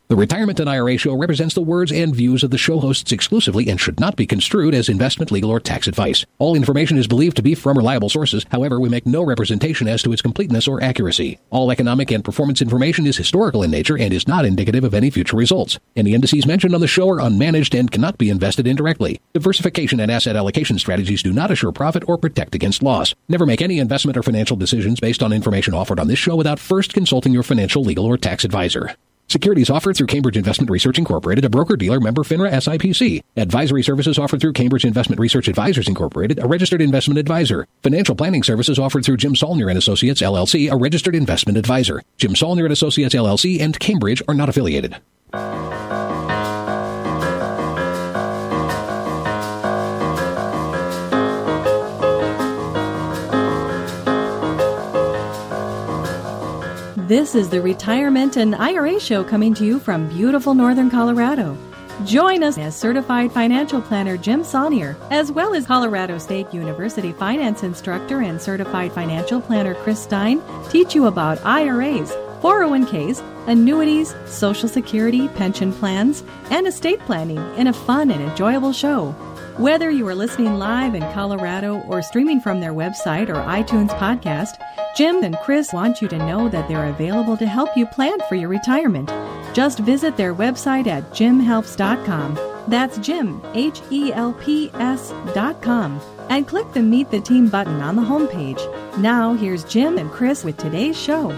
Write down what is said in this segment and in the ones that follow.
The Retirement and IRA Show represents the words and views of the show hosts exclusively and should not be construed as investment, legal, or tax advice. All information is believed to be from reliable sources. However, we make no representation as to its completeness or accuracy. All economic and performance information is historical in nature and is not indicative of any future results. Any indices mentioned on the show are unmanaged and cannot be invested indirectly. Diversification and asset allocation strategies do not assure profit or protect against loss. Never make any investment or financial decisions based on information offered on this show without first consulting your financial, legal, or tax advisor. Securities offered through Cambridge Investment Research Incorporated, a broker-dealer member FINRA SIPC. Advisory services offered through Cambridge Investment Research Advisors Incorporated, a registered investment advisor. Financial planning services offered through Jim Saulnier and Associates, LLC, a registered investment advisor. Jim Saulnier and Associates, LLC, and Cambridge are not affiliated. This is the Retirement and IRA Show coming to you from beautiful northern Colorado. Join us as certified financial planner Jim Saulnier, as well as Colorado State University finance instructor and certified financial planner Chris Stein, teach you about IRAs, 401ks, annuities, Social Security, pension plans, and estate planning in a fun and enjoyable show. Whether you are listening live in Colorado or streaming from their website or iTunes podcast, Jim and Chris want you to know that they're available to help you plan for your retirement. Just visit their website at jimhelps.com. That's Jim, HELPS.com. And click the Meet the Team button on the homepage. Now, here's Jim and Chris with today's show.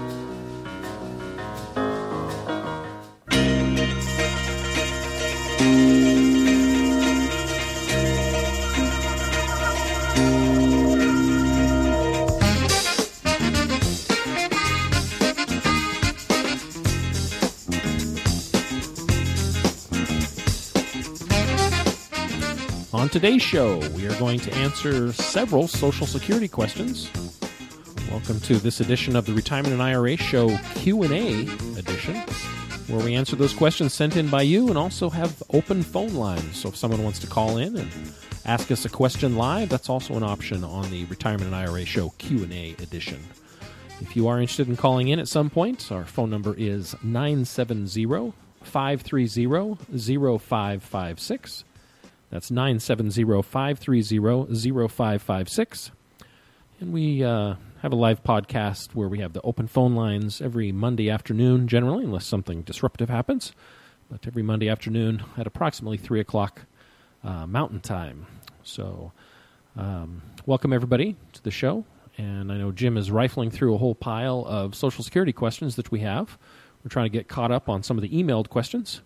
On today's show, we are going to answer several Social Security questions. Welcome to this edition of the Retirement and IRA Show Q&A edition, where we answer those questions sent in by you and also have open phone lines. So if someone wants to call in and ask us a question live, that's also an option on the Retirement and IRA Show Q&A edition. If you are interested in calling in at some point, our phone number is 970-530-0556. That's 970-530-0556. And we have a live podcast where we have the open phone lines every Monday afternoon, generally, unless something disruptive happens. But every Monday afternoon at approximately 3 o'clock Mountain Time. So welcome, everybody, to the show. And I know Jim is rifling through a whole pile of Social Security questions that we have. We're trying to get caught up on some of the emailed questions.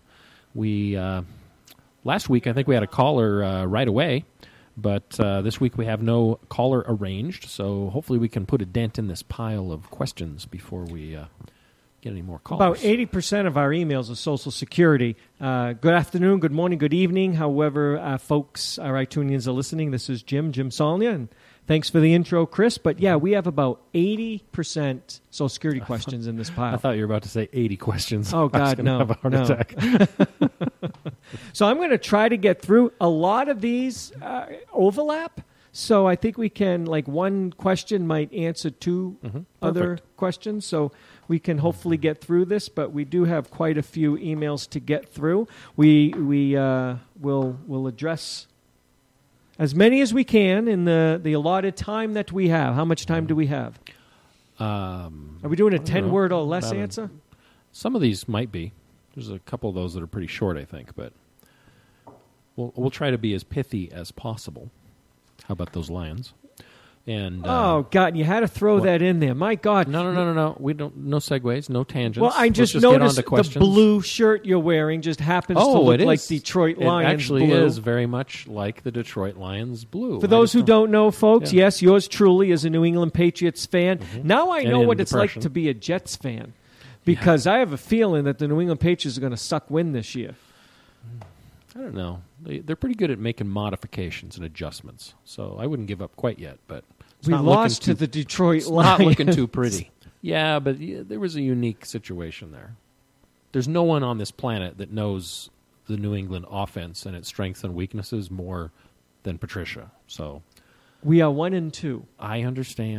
Last week, I think we had a caller right away, but this week we have no caller arranged, so hopefully we can put a dent in this pile of questions before we get any more calls. About 80% of our emails are Social Security. Good afternoon, good morning, good evening, however folks, our iTunes are listening. This is Jim Saulnier, and thanks for the intro, Chris. But yeah, we have about 80% Social Security questions in this pile. I thought you were about to say 80 questions. Oh, God, no. Have a heart attack. So I'm going to try to get through. A lot of these overlap, so I think we can, like, one question might answer two other questions, so we can hopefully get through this, but we do have quite a few emails to get through. We will address as many as we can in the allotted time that we have. How much time do we have? Are we doing a 10-word or less answer? Some of these might be. There's a couple of those that are pretty short, I think, but we'll try to be as pithy as possible. How about those lions? And oh, God, you had to throw that in there. My God. No. We don't. No segues, no tangents. Well, I just noticed the blue shirt you're wearing just happens to look like Detroit Lions. It actually blue. is very much like the Detroit Lions blue. For those who don't know, folks, yes, yours truly is a New England Patriots fan. Now I know what it's like to be a Jets fan, because I have a feeling that the New England Patriots are going to suck wind this year. I don't know. They're pretty good at making modifications and adjustments, so I wouldn't give up quite yet, but we lost to the Detroit Lions. Not looking too pretty. Yeah, but there was a unique situation there. There's no one on this planet that knows the New England offense and its strengths and weaknesses more than Patricia. So we are 1-2. I understand.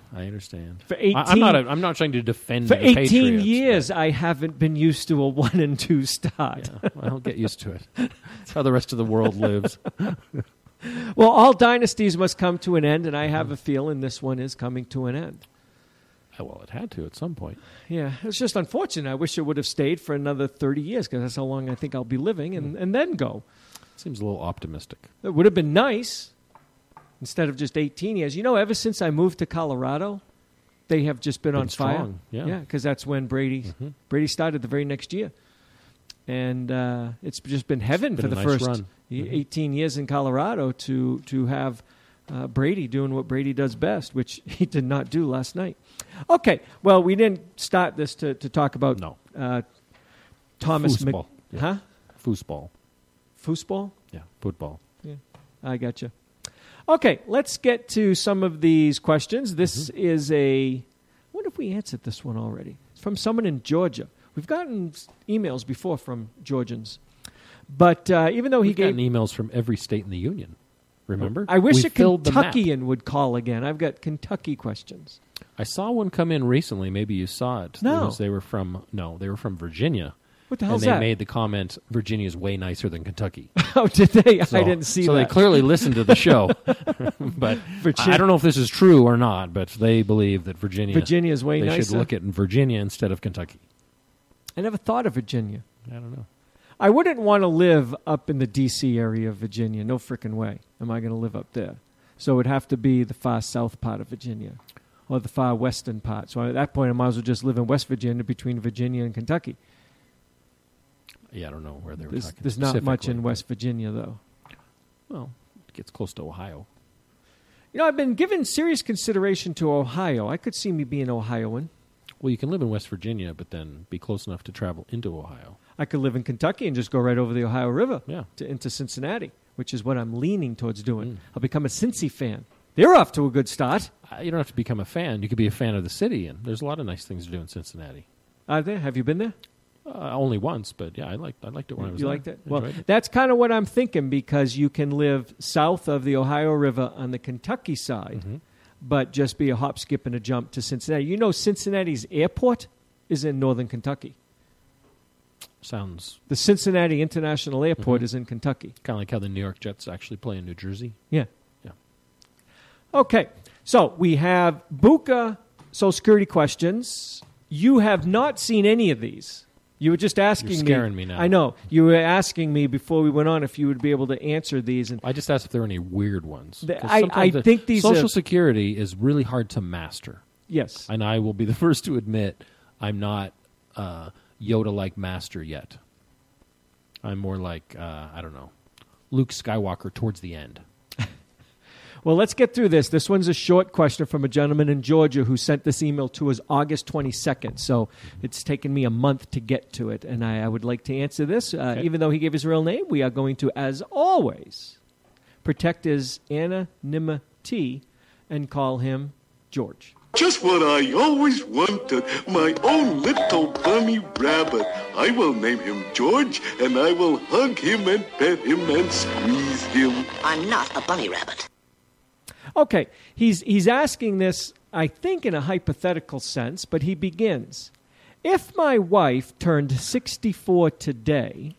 I understand. For 18 I'm not trying to defend For the 18 Patriots, years, but- I haven't been used to a 1-2 start. Yeah, I'll get used to it. That's how the rest of the world lives. Well, all dynasties must come to an end, and I have a feeling this one is coming to an end. Well, it had to at some point. Yeah, it's just unfortunate. I wish it would have stayed for another 30 years because that's how long I think I'll be living and then go. Seems a little optimistic. It would have been nice instead of just 18 years. You know, ever since I moved to Colorado, they have just been on fire. Strong, yeah. Because that's when Brady started the very next year. And it's just been heaven Been for a the nice first run. 18 years in Colorado to have Brady doing what Brady does best, which he did not do last night. Okay, well, we didn't start this to talk about Thomas Foosball. Yeah. Huh? Foosball. Foosball? Yeah, football. Yeah, I got you. Okay, let's get to some of these questions. This is I wonder if we answered this one already. It's from someone in Georgia. We've gotten emails before from Georgians. But even though We've gotten emails from every state in the union. Remember? I wish we a filled the map. Kentuckian would call again. I've got Kentucky questions. I saw one come in recently. Maybe you saw it. No. They were from Virginia. What the hell's and they that? made the comment, Virginia's way nicer than Kentucky. Oh, did they? So, I didn't see so that. they clearly listened to the show. But I don't know if this is true or not, but they believe that Virginia's way they nicer. should look at Virginia instead of Kentucky. I never thought of Virginia. I don't know. I wouldn't want to live up in the D.C. area of Virginia. No frickin' way am I going to live up there. So it would have to be the far south part of Virginia or the far western part. So at that point, I might as well just live in West Virginia between Virginia and Kentucky. Yeah, I don't know where they were talking. There's not much in specifically. West Virginia, though. Well, it gets close to Ohio. You know, I've been given serious consideration to Ohio. I could see me being Ohioan. Well, you can live in West Virginia, but then be close enough to travel into Ohio. I could live in Kentucky and just go right over the Ohio River Yeah. into Cincinnati, which is what I'm leaning towards doing. I'll become a Cincy fan. They're off to a good start. You don't have to become a fan. You could be a fan of the city, and there's a lot of nice things to do in Cincinnati. Are there? Have you been there? Only once, but yeah, I liked it when I was You there. liked it? Well, Enjoyed it. that's kind of what I'm thinking because you can live south of the Ohio River on the Kentucky side, but just be a hop, skip, and a jump to Cincinnati. You know Cincinnati's airport is in northern Kentucky. Sounds The Cincinnati International Airport is in Kentucky. kind of like how the New York Jets actually play in New Jersey. Yeah. Yeah. Okay, so we have Buka Social Security questions. You have not seen any of these. You were just asking You're scaring me now. I know. You were asking me before we went on if you would be able to answer these. And I just asked if there were any weird ones. 'Cause I sometimes the think these Social are- Security is really hard to master. yes. And I will be the first to admit I'm not Yoda-like master yet. I'm more like, I don't know, Luke Skywalker towards the end. Well, let's get through this. This one's a short question from a gentleman in Georgia who sent this email to us August 22nd. So it's taken me a month to get to it. And I would like to answer this. Even though he gave his real name, we are going to, as always, protect his anonymity and call him George. Just what I always wanted, my own little bunny rabbit. I will name him George, and I will hug him and pet him and squeeze him. I'm not a bunny rabbit. Okay, he's asking this, I think, in a hypothetical sense, but he begins. If my wife turned 64 today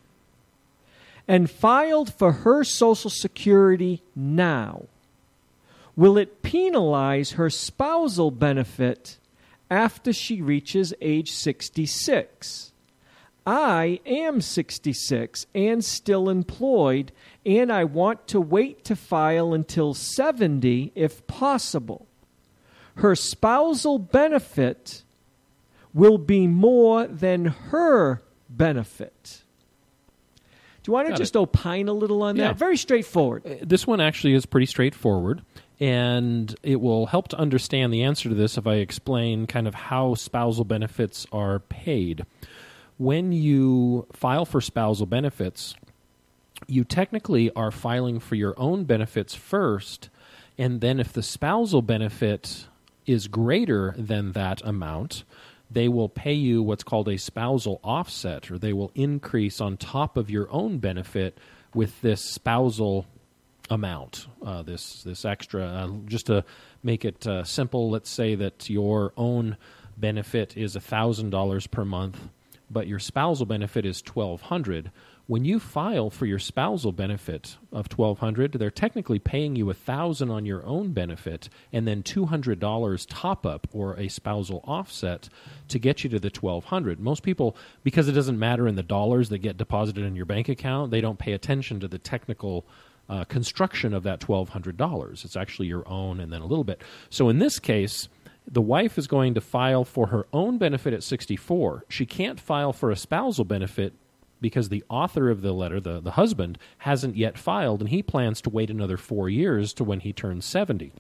and filed for her Social Security now, will it penalize her spousal benefit after she reaches age 66? I am 66 and still employed, and I want to wait to file until 70 if possible. Her spousal benefit will be more than her benefit. Do you want to just opine a little on Yeah. that? Very straightforward. This one actually is pretty straightforward, and it will help to understand the answer to this if I explain kind of how spousal benefits are paid. When you file for spousal benefits, you technically are filing for your own benefits first, and then if the spousal benefit is greater than that amount, they will pay you what's called a spousal offset, or they will increase on top of your own benefit with this spousal amount, this extra. Just to make it simple, let's say that your own benefit is $1,000 per month, but your spousal benefit is $1,200. When you file for your spousal benefit of $1,200, they're technically paying you $1,000 on your own benefit and then $200 top up or a spousal offset to get you to the $1,200. Most people, because it doesn't matter in the dollars that get deposited in your bank account, they don't pay attention to the technical construction of that $1,200. It's actually your own and then a little bit. So in this case, the wife is going to file for her own benefit at 64. She can't file for a spousal benefit because the author of the letter, the husband, hasn't yet filed, and he plans to wait another 4 years to when he turns 70.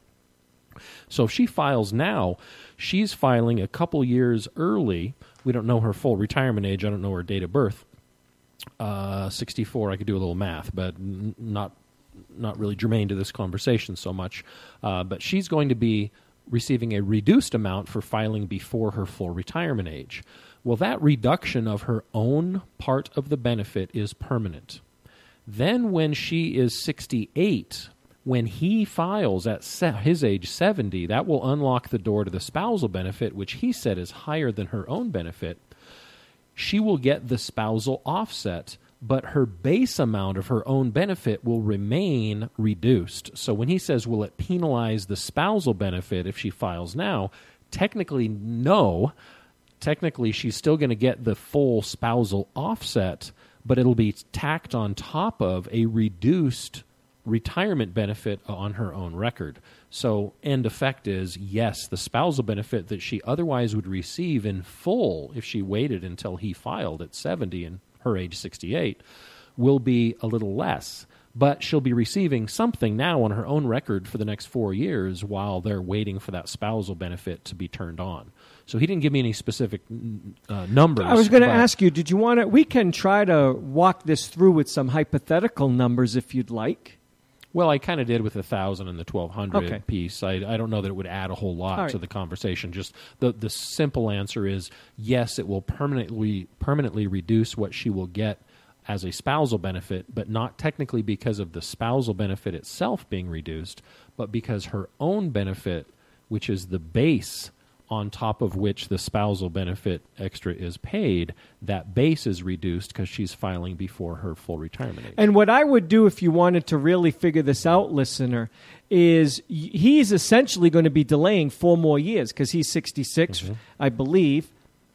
So if she files now, she's filing a couple years early. We don't know her full retirement age. I don't know her date of birth. 64, I could do a little math, but not really germane to this conversation so much. But she's going to be receiving a reduced amount for filing before her full retirement age. Well, that reduction of her own part of the benefit is permanent. Then when she is 68, when he files at his age 70, that will unlock the door to the spousal benefit, which he said is higher than her own benefit. She will get the spousal offset, but her base amount of her own benefit will remain reduced. So when he says, will it penalize the spousal benefit if she files now? Technically, no. Technically, she's still going to get the full spousal offset, but it'll be tacked on top of a reduced retirement benefit on her own record. So end effect is, yes, the spousal benefit that she otherwise would receive in full if she waited until he filed at 70 and her age 68 will be a little less. But she'll be receiving something now on her own record for the next 4 years while they're waiting for that spousal benefit to be turned on. So he didn't give me any specific numbers. I was going to ask you, did you want to, we can try to walk this through with some hypothetical numbers if you'd like. Well, I kind of did with the 1,000 and the 1,200 piece. I don't know that it would add a whole lot to the conversation. Just the simple answer is, yes, it will permanently reduce what she will get as a spousal benefit, but not technically because of the spousal benefit itself being reduced, but because her own benefit, which is the base on top of which the spousal benefit extra is paid, that base is reduced because she's filing before her full retirement age. And what I would do if you wanted to really figure this out, listener, is he's essentially going to be delaying 4 more years because he's 66, I believe.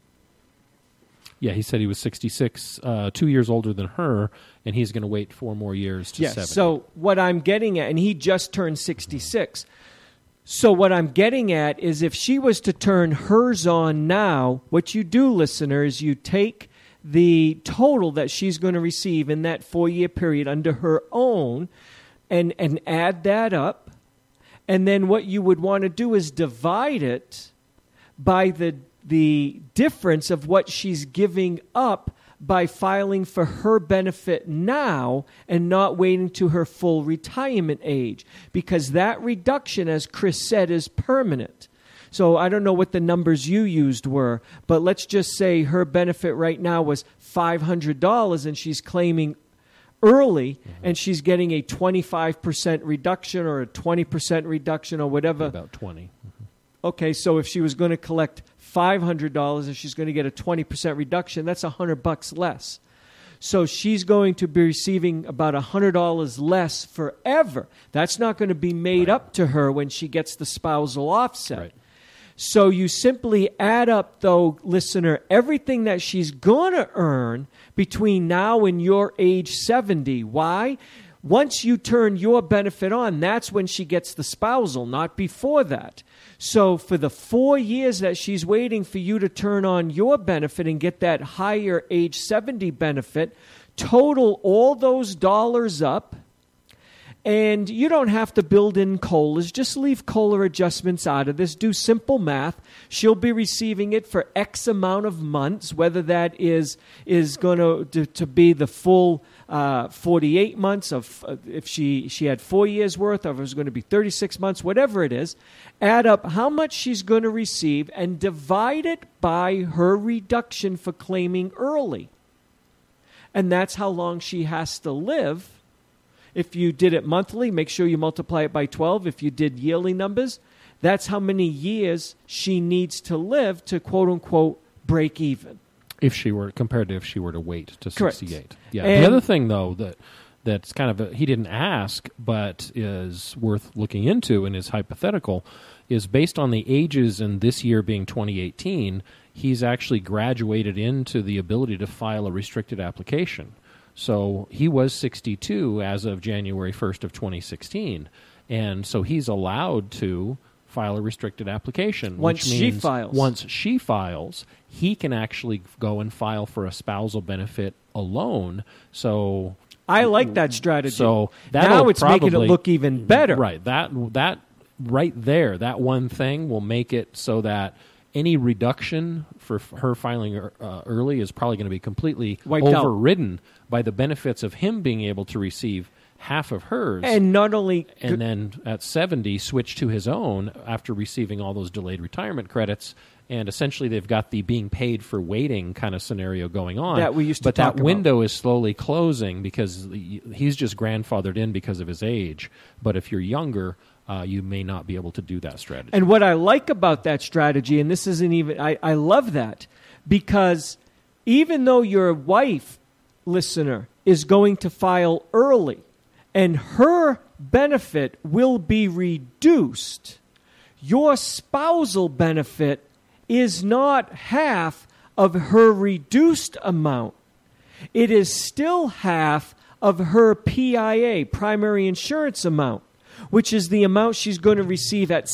Yeah, he said he was 66, 2 years older than her, and he's going to wait 4 more years to 70. So what I'm getting at, and he just turned 66. So what I'm getting at is if she was to turn hers on now, what you do, listeners, you take the total that she's going to receive in that 4-year period under her own and add that up. And then what you would want to do is divide it by the difference of what she's giving up by filing for her benefit now and not waiting to her full retirement age, because that reduction, as Chris said, is permanent. So I don't know what the numbers you used were, but let's just say her benefit right now was $500 and she's claiming early and she's getting a 25% reduction or a 20% reduction or whatever. About 20. Okay, so if she was going to collect $500 and she's going to get a 20% reduction, that's $100 less. So she's going to be receiving about $100 less forever. That's not going to be made up to her when she gets the spousal offset. Right. So you simply add up, though, listener, everything that she's going to earn between now and your age 70. Why? Once you turn your benefit on, that's when she gets the spousal, not before that. So for the 4 years that she's waiting for you to turn on your benefit and get that higher age 70 benefit, total all those dollars up. And you don't have to build in COLAs. Just leave COLA adjustments out of this. Do simple math. She'll be receiving it for X amount of months, whether that is going to be the full 48 months of if she had 4 years worth, or if it was going to be 36 months, whatever it is. Add up how much she's going to receive and divide it by her reduction for claiming early. And that's how long she has to live If you did it monthly, make sure you multiply it by 12. If you did yearly numbers, that's how many years she needs to live to, quote-unquote, break even. If she were to wait to 68. Correct. Yeah. And the other thing, though, that's kind of he didn't ask, but is worth looking into and is hypothetical, is based on the ages and this year being 2018, he's actually graduated into the ability to file a restricted application. So he was 62 as of January 1st of 2016, and so he's allowed to file a restricted application. Once she files. Once she files, he can actually go and file for a spousal benefit alone. So I like that strategy. So now it's making it look even better. Right. That right there, that one thing will make it so that any reduction for her filing early is probably going to be completely wiped out, overridden by the benefits of him being able to receive half of hers. And not only... And then at 70, switch to his own after receiving all those delayed retirement credits. And essentially they've got the being paid for waiting kind of scenario going on. That we used to But talk that window is slowly closing because he's just grandfathered in because of his age. But if you're younger, you may not be able to do that strategy. And what I like about that strategy, and this isn't even... I love that, because even though your wife, listener, is going to file early and her benefit will be reduced, your spousal benefit is not half of her reduced amount. It is still half of her PIA, primary insurance amount, which is the amount she's going to receive at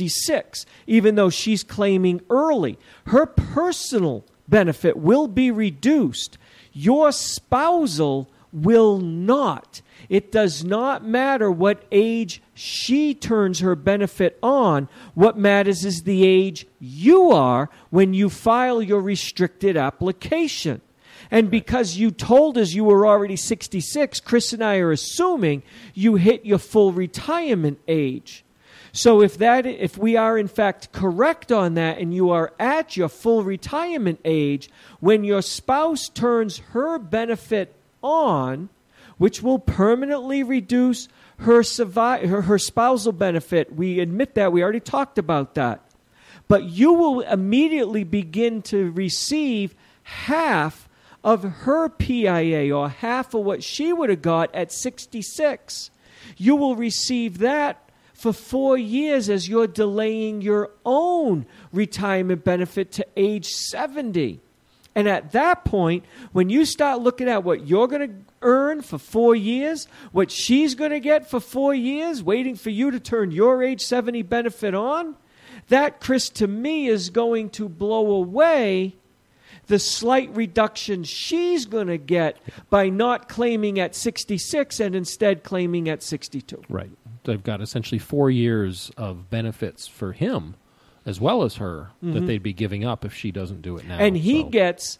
66, even though she's claiming early. Her personal benefit will be reduced. Your spousal will not. It does not matter what age she turns her benefit on. What matters is the age you are when you file your restricted application. And because you told us you were already 66, Chris and I are assuming you hit your full retirement age. So if we are in fact correct on that and you are at your full retirement age, when your spouse turns her benefit on, which will permanently reduce her spousal benefit. We admit that. We already talked about that. But you will immediately begin to receive half of her PIA, or half of what she would have got at 66. You will receive that for 4 years as you're delaying your own retirement benefit to age 70. And at that point, when you start looking at what you're going to earn for 4 years, what she's going to get for 4 years, waiting for you to turn your age 70 benefit on, that, Chris, to me is going to blow away the slight reduction she's going to get by not claiming at 66 and instead claiming at 62. Right. They've got essentially 4 years of benefits for him as well as her that they'd be giving up if she doesn't do it now. And he gets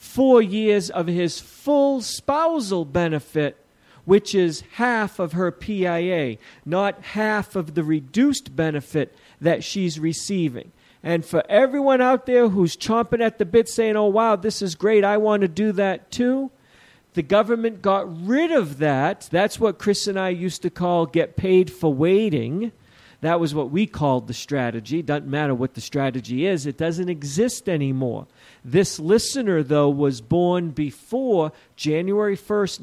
4 years of his full spousal benefit, which is half of her PIA, not half of the reduced benefit that she's receiving. And for everyone out there who's chomping at the bit saying, oh, wow, this is great, I want to do that too, the government got rid of that. That's what Chris and I used to call get paid for waiting. That was what we called the strategy. Doesn't matter what the strategy is. It doesn't exist anymore. This listener, though, was born before January 1st,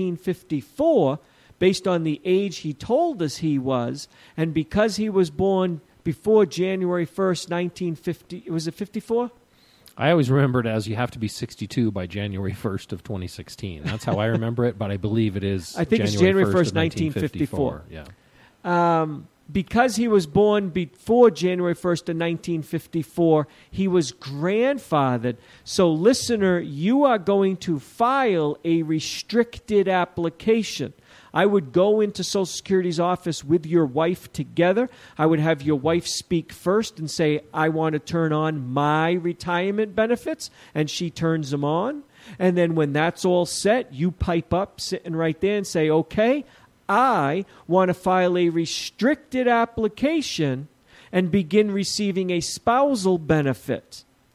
1954, based on the age he told us he was. And because he was born before January 1st, 1950, was it 54? I always remember it as you have to be 62 by January 1st of 2016. That's how I remember it, but I believe it is I think January it's January 1st, 1954. Yeah. Because he was born before January 1st of 1954, he was grandfathered. So, listener, you are going to file a restricted application. I would go into Social Security's office with your wife together. I would have your wife speak first and say, I want to turn on my retirement benefits, and she turns them on. And then when that's all set, you pipe up sitting right there and say, okay, I want to file a restricted application and begin receiving a spousal benefit.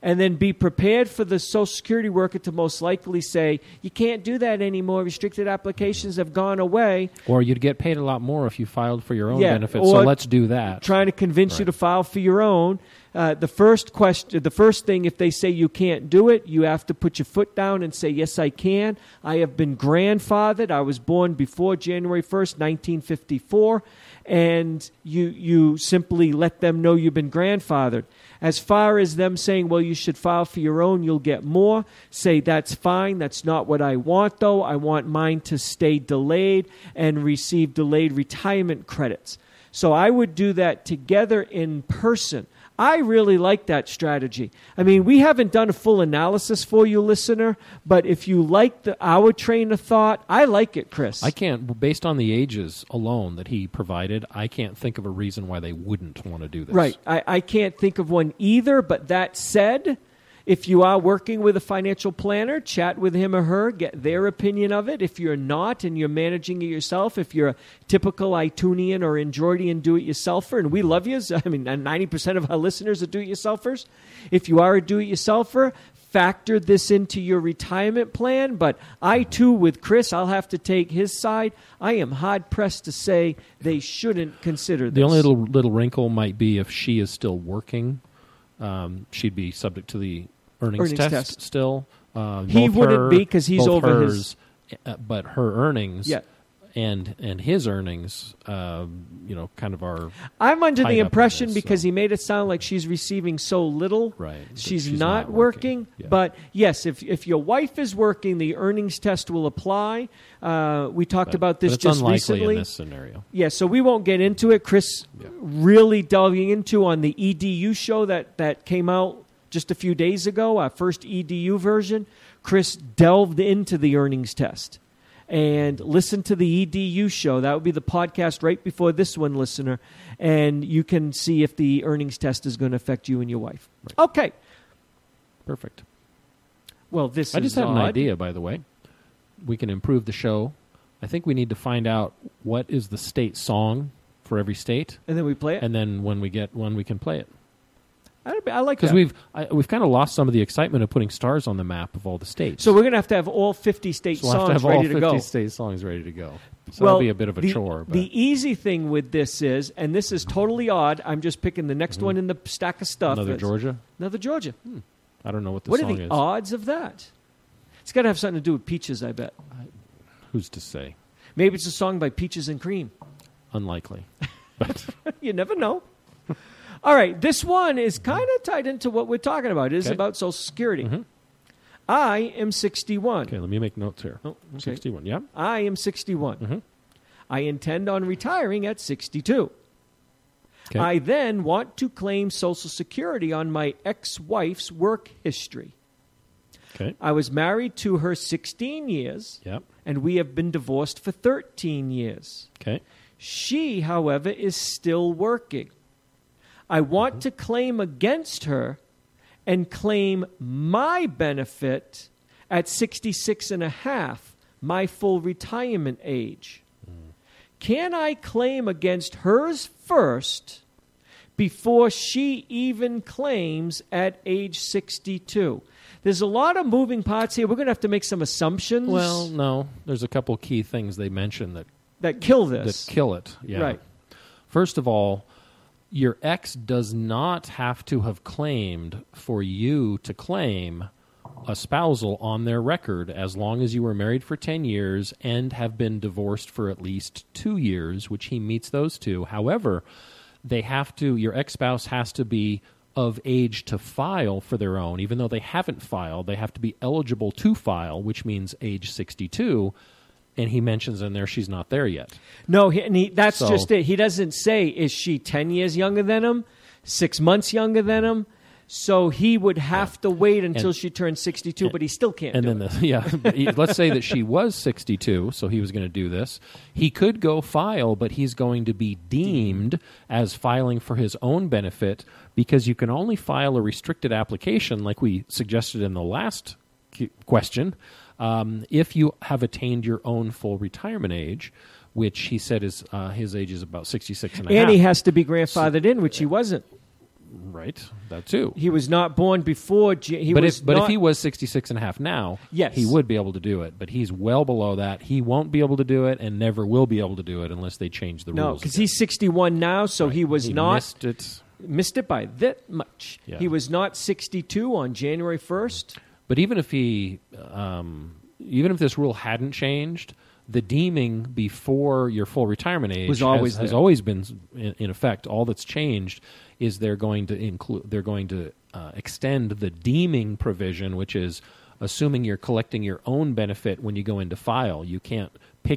and then be prepared for the Social Security worker to most likely say, you can't do that anymore. Restricted applications have gone away. Or you'd get paid a lot more if you filed for your own Yeah, benefits, so or let's do that. Trying to convince you Right. to file for your own. The first thing, if they say you can't do it, you have to put your foot down and say, yes, I can. I have been grandfathered. I was born before January 1st, 1954. And you simply let them know you've been grandfathered. As far as them saying, well, you should file for your own, you'll get more, say that's fine. That's not what I want, though. I want mine to stay delayed and receive delayed retirement credits. So I would do that together in person. I really like that strategy. I mean, we haven't done a full analysis for you, listener, but if you like our train of thought, I like it, Chris. I can't, based on the ages alone that he provided, I can't think of a reason why they wouldn't want to do this. Right. I can't think of one either, but that said, if you are working with a financial planner, chat with him or her, get their opinion of it. If you're not and you're managing it yourself, if you're a typical iTunean or Androidian do-it-yourselfer, and we love you, I mean, 90% of our listeners are do-it-yourselfers. If you are a do-it-yourselfer, factor this into your retirement plan. But I, too, with Chris, I'll have to take his side. I am hard-pressed to say they shouldn't consider this. The only little wrinkle might be if she is still working, she'd be subject to the earnings test still. He wouldn't be because he's over hers, but her earnings Yeah. and his earnings, kind of are. I'm under tied the up in impression this, because so. he made it sound like she's receiving so little. Right, that She's she's not not working. working. Yeah. But yes, if your wife is working, the earnings test will apply. We talked about this But it's just unlikely recently. in this scenario. Yeah, so we won't get into it. Chris really delving into on the EDU show that came out just a few days ago, our first EDU version. Chris delved into the earnings test. And listen to the EDU show. That would be the podcast right before this one, listener. And you can see if the earnings test is going to affect you and your wife. Right. Okay. Perfect. Well, this I is just have an odd. idea, by the way. We can improve the show. I think we need to find out what is the state song for every state, And then we play it. and then when we get one, we can play it. I like that. Because we've kind of lost some of the excitement of putting stars on the map of all the states. So we're going to have all 50 state So we'll have songs to have all ready to 50 go. state songs ready to go. So Well, that'll be a bit of a chore. But The easy thing with this is, and this is totally odd, I'm just picking the next one in the stack of stuff. another It's- Georgia? Another Georgia. I don't know what the What are song the is. odds of that? It's got to have something to do with Peaches, I bet. Who's to say? Maybe it's a song by Peaches and Cream. Unlikely. But You never know. All right, this one is kind of tied into what we're talking about. It is Okay. about Social Security. I am 61. okay, let me make notes here. Oh, okay. 61, yeah? I am 61. Mhm. I intend on retiring at 62. Okay. I then want to claim Social Security on my ex-wife's work history. Okay. I was married to her 16 years, Yep. and we have been divorced for 13 years. Okay. She, however, is still working. I want to claim against her and claim my benefit at 66 and a half, my full retirement age. Can I claim against hers first before she even claims at age 62? There's a lot of moving parts here. We're going to have to make some assumptions Well, no. There's a couple key things they mentioned that kill this. that kill it. Yeah. Right. First of all, your ex does not have to have claimed for you to claim a spousal on their record as long as you were married for 10 years and have been divorced for at least 2 years, which he meets those two. However, your ex-spouse has to be of age to file for their own. Even though they haven't filed, they have to be eligible to file, which means age 62. And he mentions in there she's not there yet. No, that's So- just it. He doesn't say, is she 10 years younger than him, 6 months younger than him? So he would have to wait until she turns 62, but he still can't And do then, it. let's say that she was 62, so he was going to do this. He could go file, but he's going to be deemed as filing for his own benefit because you can only file a restricted application, like we suggested in the last question, if you have attained your own full retirement age, which he said is his age is about 66 and a half. And he has to be grandfathered in, which he wasn't. Right, that too. He was not born before. But if he was 66 and a half now, yes, he would be able to do it. But he's well below that. He won't be able to do it, and never will be able to do it unless they change the rules. No, because he's 61 now, so he was not missed it by that much. Yeah. He was not 62 on January 1st. But even if this rule hadn't changed, the deeming before your full retirement age has always been in effect. All that's changed is they're going to extend the deeming provision, which is assuming you're collecting your own benefit when you go into file. You can't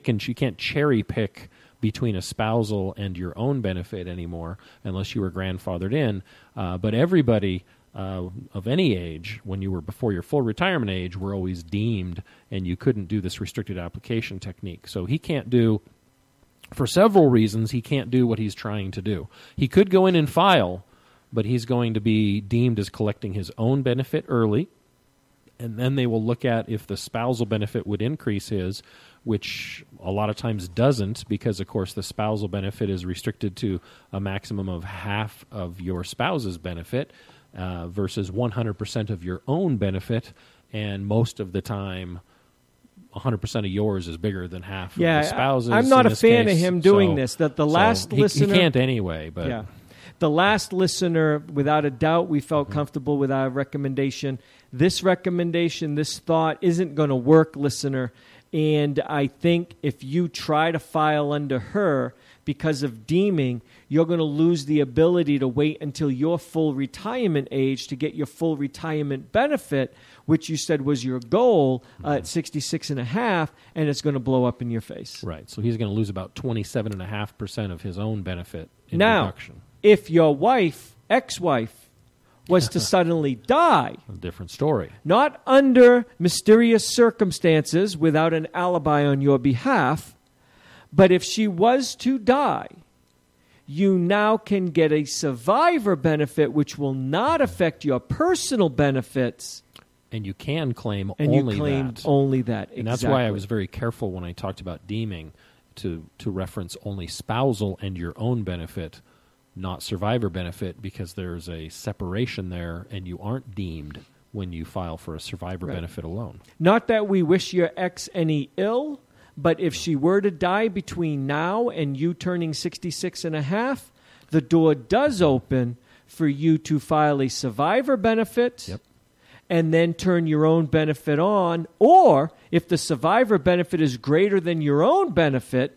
cherry pick between a spousal and your own benefit anymore unless you were grandfathered in. But everybody of any age, when you were before your full retirement age, were always deemed, and you couldn't do this restricted application technique. So he can't do, for several reasons, he can't do what he's trying to do. He could go in and file, but he's going to be deemed as collecting his own benefit early, and then they will look at if the spousal benefit would increase his, which a lot of times doesn't, because, of course, the spousal benefit is restricted to a maximum of half of your spouse's benefit, versus 100% of your own benefit, and most of the time 100% of yours is bigger than half of the spouse's. I'm not a fan of him doing this. The last listener... He can't anyway, but... Yeah. The last listener, without a doubt, we felt comfortable with our recommendation. This recommendation, this thought, isn't going to work, listener. And I think if you try to file under her because of deeming, you're going to lose the ability to wait until your full retirement age to get your full retirement benefit, which you said was your goal at 66 and a half, and it's going to blow up in your face. Right. So he's going to lose about 27.5% of his own benefit in now, deduction. If your ex-wife, was to suddenly die, a different story. Not under mysterious circumstances without an alibi on your behalf, but if she was to die, you now can get a survivor benefit which will not affect your personal benefits. And you can claim and only you claim that. Only that. And that's why I was very careful when I talked about deeming to reference only spousal and your own benefit, not survivor benefit, because there's a separation there and you aren't deemed when you file for a survivor benefit alone. Not that we wish your ex any ill, but if she were to die between now and you turning 66 and a half, the door does open for you to file a survivor benefit. Yep. And then turn your own benefit on. Or if the survivor benefit is greater than your own benefit,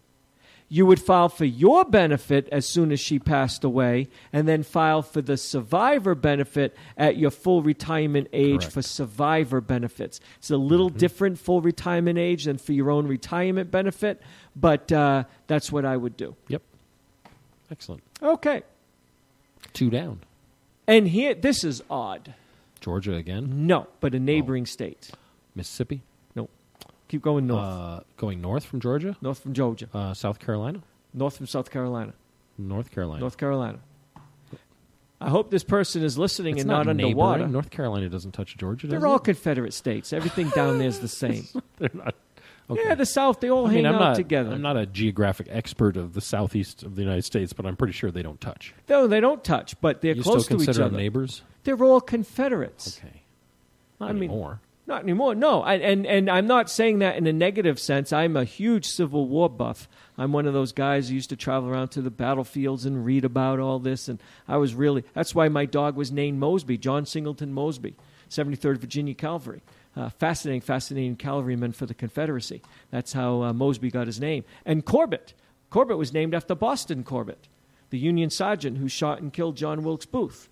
you would file for your benefit as soon as she passed away, and then file for the survivor benefit at your full retirement age. Correct. For survivor benefits. It's a little different full retirement age than for your own retirement benefit, but that's what I would do. Yep. Excellent. Okay. 2 down. And here, this is odd. Georgia again? No, but a neighboring state. Mississippi? No. Keep going north. Going north from Georgia? North from Georgia. South Carolina? North from South Carolina. North Carolina. North Carolina. I hope this person is listening and not neighboring. Underwater. North Carolina doesn't touch Georgia, does They're all Confederate states. Everything down there is the same. They're not. Okay. Yeah, the South, they all hang out together. I'm not a geographic expert of the southeast of the United States, but I'm pretty sure they don't touch. No, they don't touch, but they're close to each other. You still consider them neighbors? They're all Confederates. Okay. Not anymore. Not anymore, no. And I'm not saying that in a negative sense. I'm a huge Civil War buff. I'm one of those guys who used to travel around to the battlefields and read about all this. And I was really, that's why my dog was named Mosby, John Singleton Mosby, 73rd Virginia Cavalry. Fascinating cavalryman for the Confederacy. That's how Mosby got his name. And Corbett. Corbett was named after Boston Corbett, the Union sergeant who shot and killed John Wilkes Booth.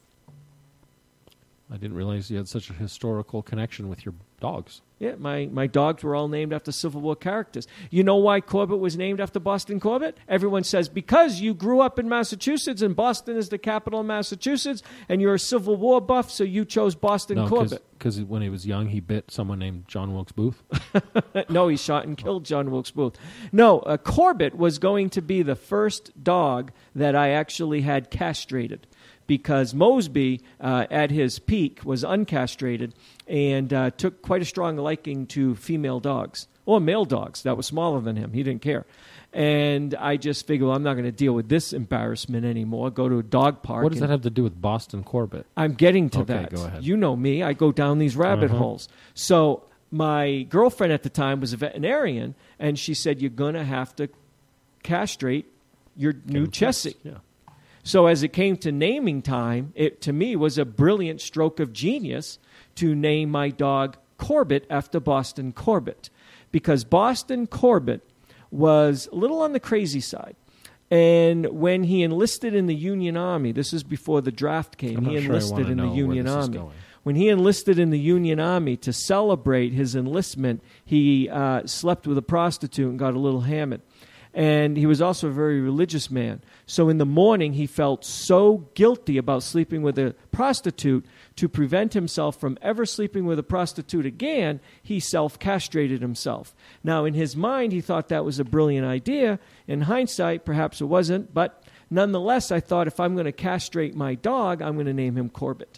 I didn't realize you had such a historical connection with your dogs. Yeah, my dogs were all named after Civil War characters. You know why Corbett was named after Boston Corbett? Everyone says, because you grew up in Massachusetts and Boston is the capital of Massachusetts and you're a Civil War buff, so you chose Boston Corbett. Because when he was young, he bit someone named John Wilkes Booth? No, he shot and killed John Wilkes Booth. No, Corbett was going to be the first dog that I actually had castrated. because Mosby, at his peak, was uncastrated and took quite a strong liking to female dogs, or male dogs that were smaller than him. He didn't care. And I just figured, well, I'm not going to deal with this embarrassment anymore. Go to a dog park. What does that have to do with Boston Corbett? I'm getting to Okay, that. go ahead. You know me. I go down these rabbit holes. So my girlfriend at the time was a veterinarian, and she said, you're going to have to castrate your new Chessie. Yeah. So as it came to naming time, it to me was a brilliant stroke of genius to name my dog Corbett after Boston Corbett, because Boston Corbett was a little on the crazy side. And when he enlisted in the Union Army, this is before the draft came, I'm he not sure I enlisted wanna in the know where Union this is Army. going. When he enlisted in the Union Army, to celebrate his enlistment, he slept with a prostitute and got a little hammered. And he was also a very religious man. So in the morning, he felt so guilty about sleeping with a prostitute. To prevent himself from ever sleeping with a prostitute again, he self-castrated himself. Now, in his mind, he thought that was a brilliant idea. In hindsight, perhaps it wasn't. But nonetheless, I thought, if I'm going to castrate my dog, I'm going to name him Corbett.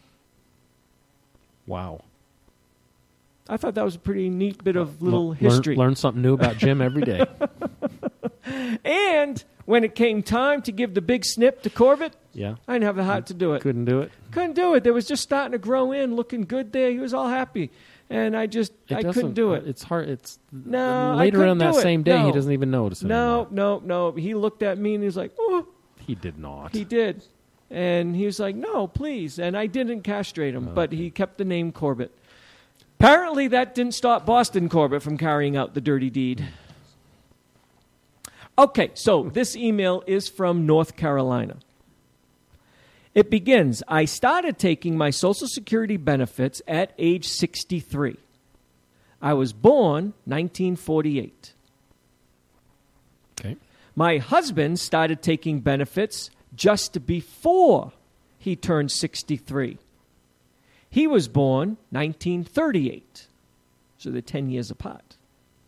Wow. I thought that was a pretty neat bit of little history. Learn something new about Jim every day. And when it came time to give the big snip to Corbett, Yeah. I didn't have the heart to do it. Couldn't do it. Couldn't do it. It was just starting to grow in, looking good there. He was all happy. And I couldn't do it. It's hard. It's No, I later couldn't on that do it. same day, No. he doesn't even notice it anymore. No. He looked at me and he was like, oh, He did not. he did. And he was like, no, please. And I didn't castrate him, but he kept the name Corbett. Apparently, that didn't stop Boston Corbett from carrying out the dirty deed. Okay, so this email is from North Carolina. It begins, I started taking my Social Security benefits at age 63. I was born 1948. Okay. My husband started taking benefits just before he turned 63. He was born 1938, so they're 10 years apart.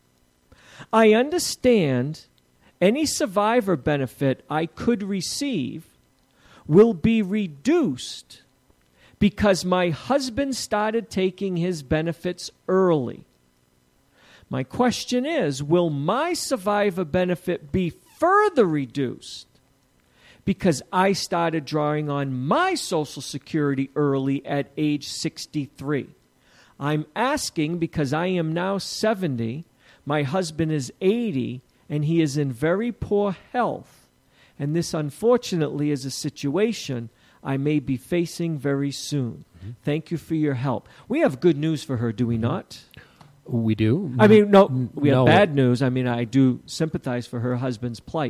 I understand any survivor benefit I could receive will be reduced because my husband started taking his benefits early. My question is, will my survivor benefit be further reduced because I started drawing on my Social Security early at age 63? I'm asking because I am now 70, my husband is 80, and he is in very poor health. And this, unfortunately, is a situation I may be facing very soon. Mm-hmm. Thank you for your help. We have good news for her, do we not? We do. I mean, no, we have No. bad news. I mean, I do sympathize for her husband's plight.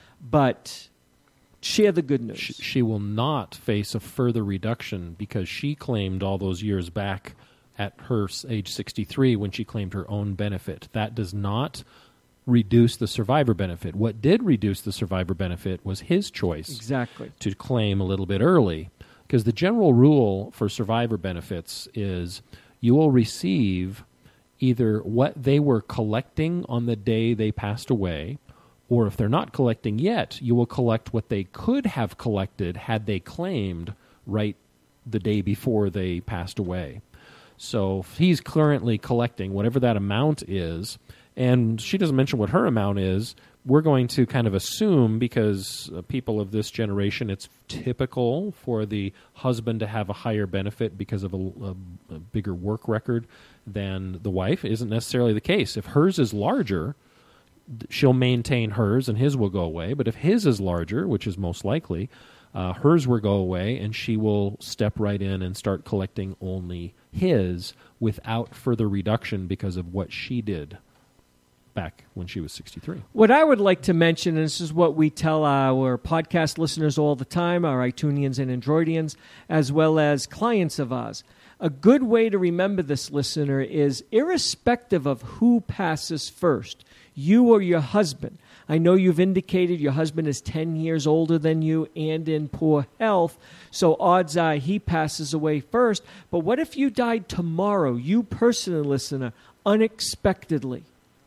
But share the good news. She will not face a further reduction because she claimed all those years back at her age 63 when she claimed her own benefit. That does not reduce the survivor benefit. What did reduce the survivor benefit was his choice. Exactly. To claim a little bit early. Because the general rule for survivor benefits is you will receive either what they were collecting on the day they passed away, or if they're not collecting yet, you will collect what they could have collected had they claimed right the day before they passed away. So if he's currently collecting whatever that amount is, and she doesn't mention what her amount is, we're going to kind of assume, because people of this generation, it's typical for the husband to have a higher benefit because of a bigger work record than the wife. It isn't necessarily the case. If hers is larger, she'll maintain hers and his will go away. But if his is larger, which is most likely, hers will go away and she will step right in and start collecting only his without further reduction because of what she did back when she was 63. What I would like to mention, and this is what we tell our podcast listeners all the time, our iTunians and Androidians, as well as clients of ours. A good way to remember this, listener, is irrespective of who passes first, you or your husband. I know you've indicated your husband is 10 years older than you and in poor health, so odds are he passes away first. But what if you died tomorrow, you personally, listener, unexpectedly?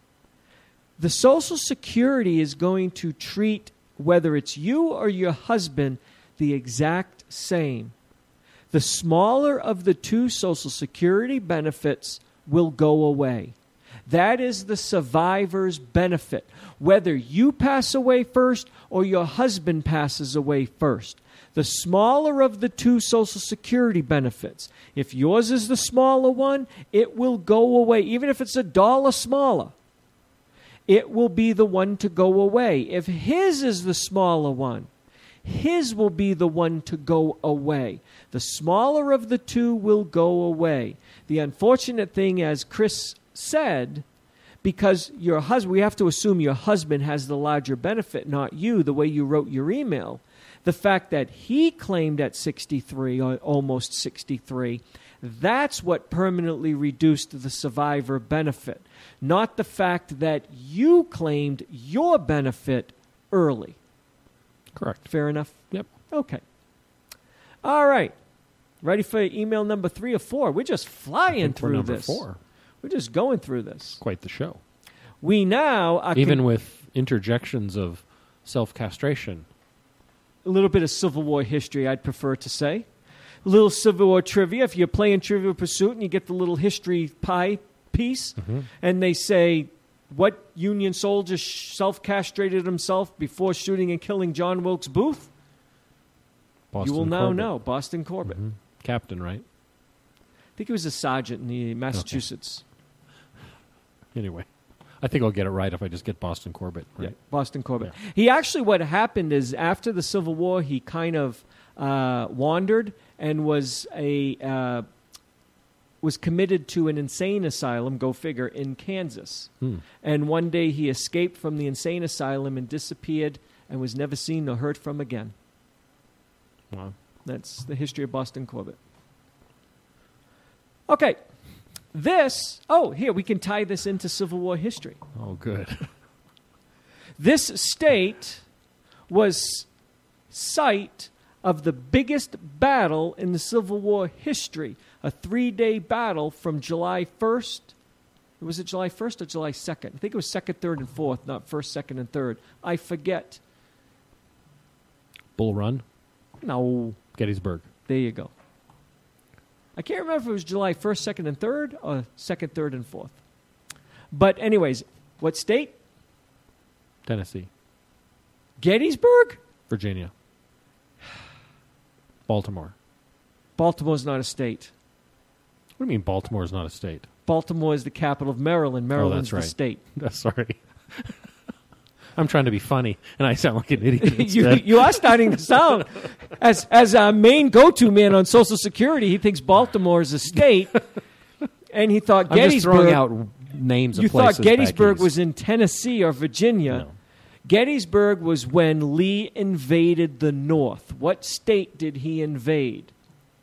The Social Security is going to treat, whether it's you or your husband, the exact same. The smaller of the two Social Security benefits will go away. That is the survivor's benefit, whether you pass away first or your husband passes away first. The smaller of the two Social Security benefits, if yours is the smaller one, it will go away. Even if it's $1 smaller, it will be the one to go away. If his is the smaller one, his will be the one to go away. The smaller of the two will go away. The unfortunate thing, as Chris said, because your husband, we have to assume your husband has the larger benefit, not you, the way you wrote your email. The fact that he claimed at 63, or almost 63, that's what permanently reduced the survivor benefit, not the fact that you claimed your benefit early. Correct. Fair enough? Yep. Okay. All right. Ready for email number 3 or 4? We're just flying through number this. 4. We're just going through this. Quite the show. We now are even with interjections of self-castration. A little bit of Civil War history, I'd prefer to say. A little Civil War trivia. If you're playing Trivial Pursuit and you get the little history pie piece, and they say, what Union soldier self-castrated himself before shooting and killing John Wilkes Booth? Boston You will now Corbett. know. Boston Corbett. Captain, right? I think he was a sergeant in the Massachusetts. Anyway, I think I'll get it right if I just get Boston Corbett. Right? Yeah, Boston Corbett. Yeah. He actually, what happened is after the Civil War, he kind of wandered and was committed to an insane asylum, go figure, in Kansas. And one day he escaped from the insane asylum and disappeared and was never seen nor heard from again. Wow. That's the history of Boston Corbett. Okay. Here, we can tie this into Civil War history. Oh, good. This state was site of the biggest battle in the Civil War history, a 3-day battle from July 1st. Was it July 1st or July 2nd? I think it was 2nd, 3rd, and 4th, not 1st, 2nd, and 3rd. I forget. Bull Run, No. Gettysburg. There you go. I can't remember if it was July 1st, 2nd, and 3rd, or 2nd, 3rd, and 4th. But anyways, what state? Tennessee. Gettysburg? Virginia. Baltimore. Baltimore's not a state. What do you mean Baltimore is not a state? Baltimore is the capital of Maryland. Maryland's that's right. the state. Sorry. I'm trying to be funny, and I sound like an idiot instead. you are starting to sound as our main go-to man on Social Security. He thinks Baltimore is a state, and he thought I'm just Gettysburg. throwing out names of You places. thought Gettysburg back was in Tennessee or Virginia. No. Gettysburg was when Lee invaded the North. What state did he invade?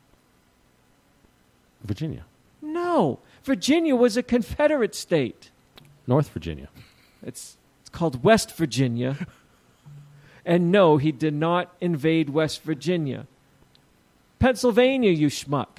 Virginia. No, Virginia was a Confederate state. North Virginia. It's called West Virginia. And no, he did not invade West Virginia. Pennsylvania, you schmuck.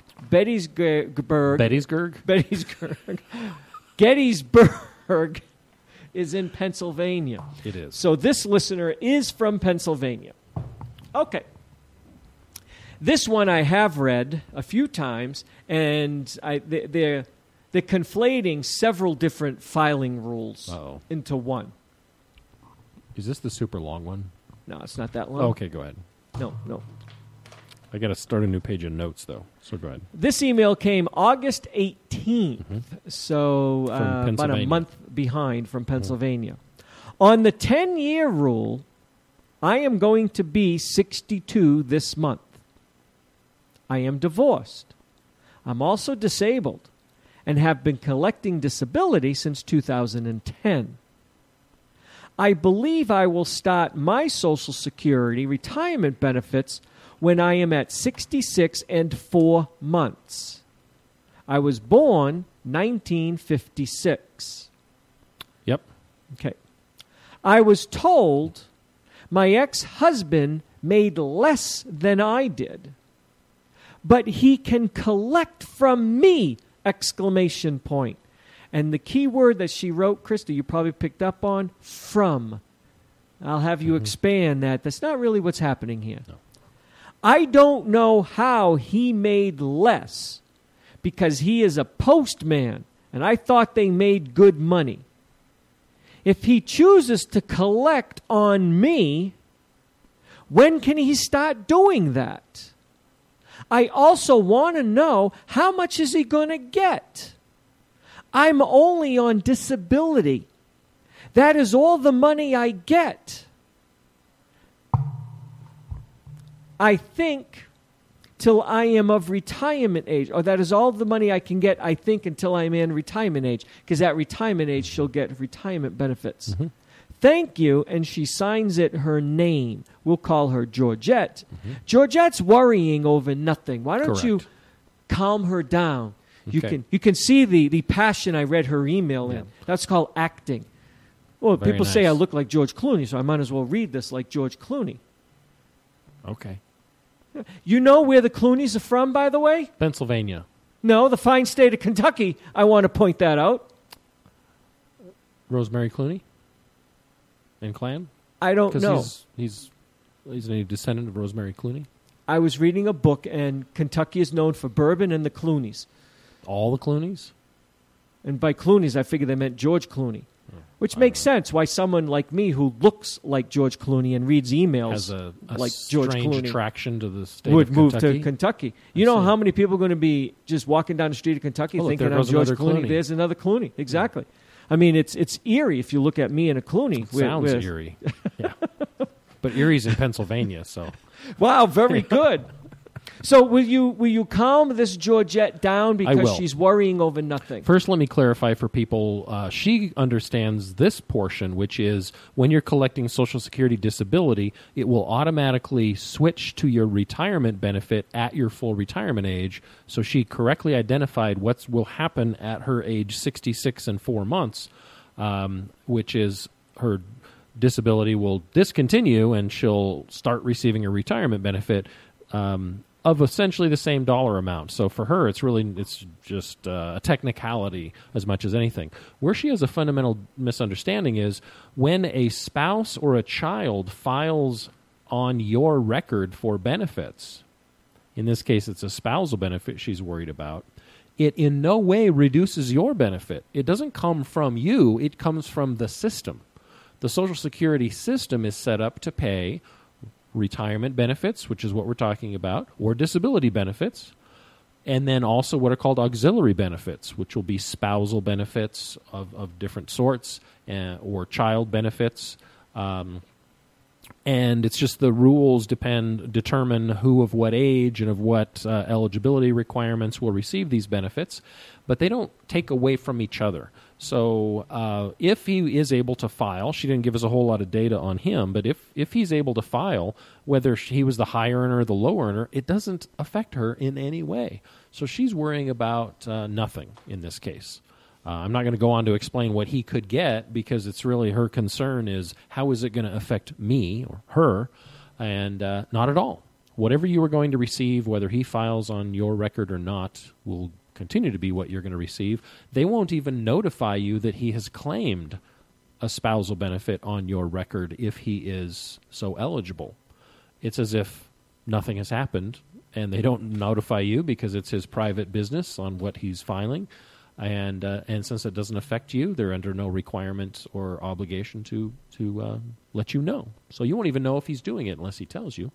Gettysburg is in Pennsylvania. It is. So this listener is from Pennsylvania. Okay. This one I have read a few times, and they're conflating several different filing rules into one. Is this the super long one? No, it's not that long. Oh, okay, go ahead. No. I got to start a new page of notes, though, so go ahead. This email came August 18th, so about a month behind from Pennsylvania. On the 10-year rule, I am going to be 62 this month. I am divorced. I'm also disabled and have been collecting disability since 2010. I believe I will start my Social Security retirement benefits when I am at 66 and 4 months. I was born 1956. Yep. Okay. I was told my ex-husband made less than I did, but he can collect from me! Exclamation point. And the key word that she wrote, Krista, you probably picked up on, from. I'll have you expand that. That's not really what's happening here. No. I don't know how he made less because he is a postman, and I thought they made good money. If he chooses to collect on me, when can he start doing that? I also want to know, how much is he going to get? I'm only on disability. That is all the money I get. I think till I am of retirement age, or that is all the money I can get, I think, until I'm in retirement age, because at retirement age, she'll get retirement benefits. Mm-hmm. Thank you, and she signs it her name. We'll call her Georgette. Mm-hmm. Georgette's worrying over nothing. Why don't you calm her down? Okay. You can see the passion I read her email in. That's called acting. Well, Very people say nice. I look like George Clooney, so I might as well read this like George Clooney. Okay. You know where the Clooneys are from, by the way? Pennsylvania. No, the fine state of Kentucky. I want to point that out. Rosemary Clooney? And clan? I don't know. He's a descendant of Rosemary Clooney? I was reading a book, and Kentucky is known for bourbon and the Clooneys. All the Clooneys? And by Clooneys, I figured they meant George Clooney. Which makes sense why someone like me who looks like George Clooney and reads emails Has a like George strange Clooney attraction to the state would of move Kentucky. to Kentucky. You know how many people are going to be just walking down the street of Kentucky Oh, look, thinking there I'm goes George another Clooney? Clooney. There's another Clooney. Exactly. I mean, it's eerie if you look at me and a Clooney. Sounds eerie. Yeah. But Erie's in Pennsylvania, so. Wow, very good. So will you calm this Georgette down I because will. she's worrying over nothing? First, let me clarify for people. She understands this portion, which is when you're collecting Social Security disability, it will automatically switch to your retirement benefit at your full retirement age. So she correctly identified what will happen at her age 66 and 4 months, which is her disability will discontinue and she'll start receiving a retirement benefit of essentially the same dollar amount. So for her, it's just a technicality as much as anything. Where she has a fundamental misunderstanding is when a spouse or a child files on your record for benefits, in this case it's a spousal benefit she's worried about, it in no way reduces your benefit. It doesn't come from you, it comes from the system. The Social Security system is set up to pay retirement benefits, which is what we're talking about, or disability benefits, and then also what are called auxiliary benefits, which will be spousal benefits of different sorts, or child benefits. And it's just the rules determine who of what age and of what eligibility requirements will receive these benefits, but they don't take away from each other. So if he is able to file, she didn't give us a whole lot of data on him, but if he's able to file, whether he was the high earner or the low earner, it doesn't affect her in any way. So she's worrying about nothing in this case. I'm not going to go on to explain what he could get because it's really her concern is how is it going to affect me or her, and not at all. Whatever you are going to receive, whether he files on your record or not, will continue to be what you're going to receive. They won't even notify you that he has claimed a spousal benefit on your record if he is so eligible. It's as if nothing has happened, and they don't notify you because it's his private business on what he's filing. And since it doesn't affect you, they're under no requirement or obligation to let you know. So you won't even know if he's doing it unless he tells you.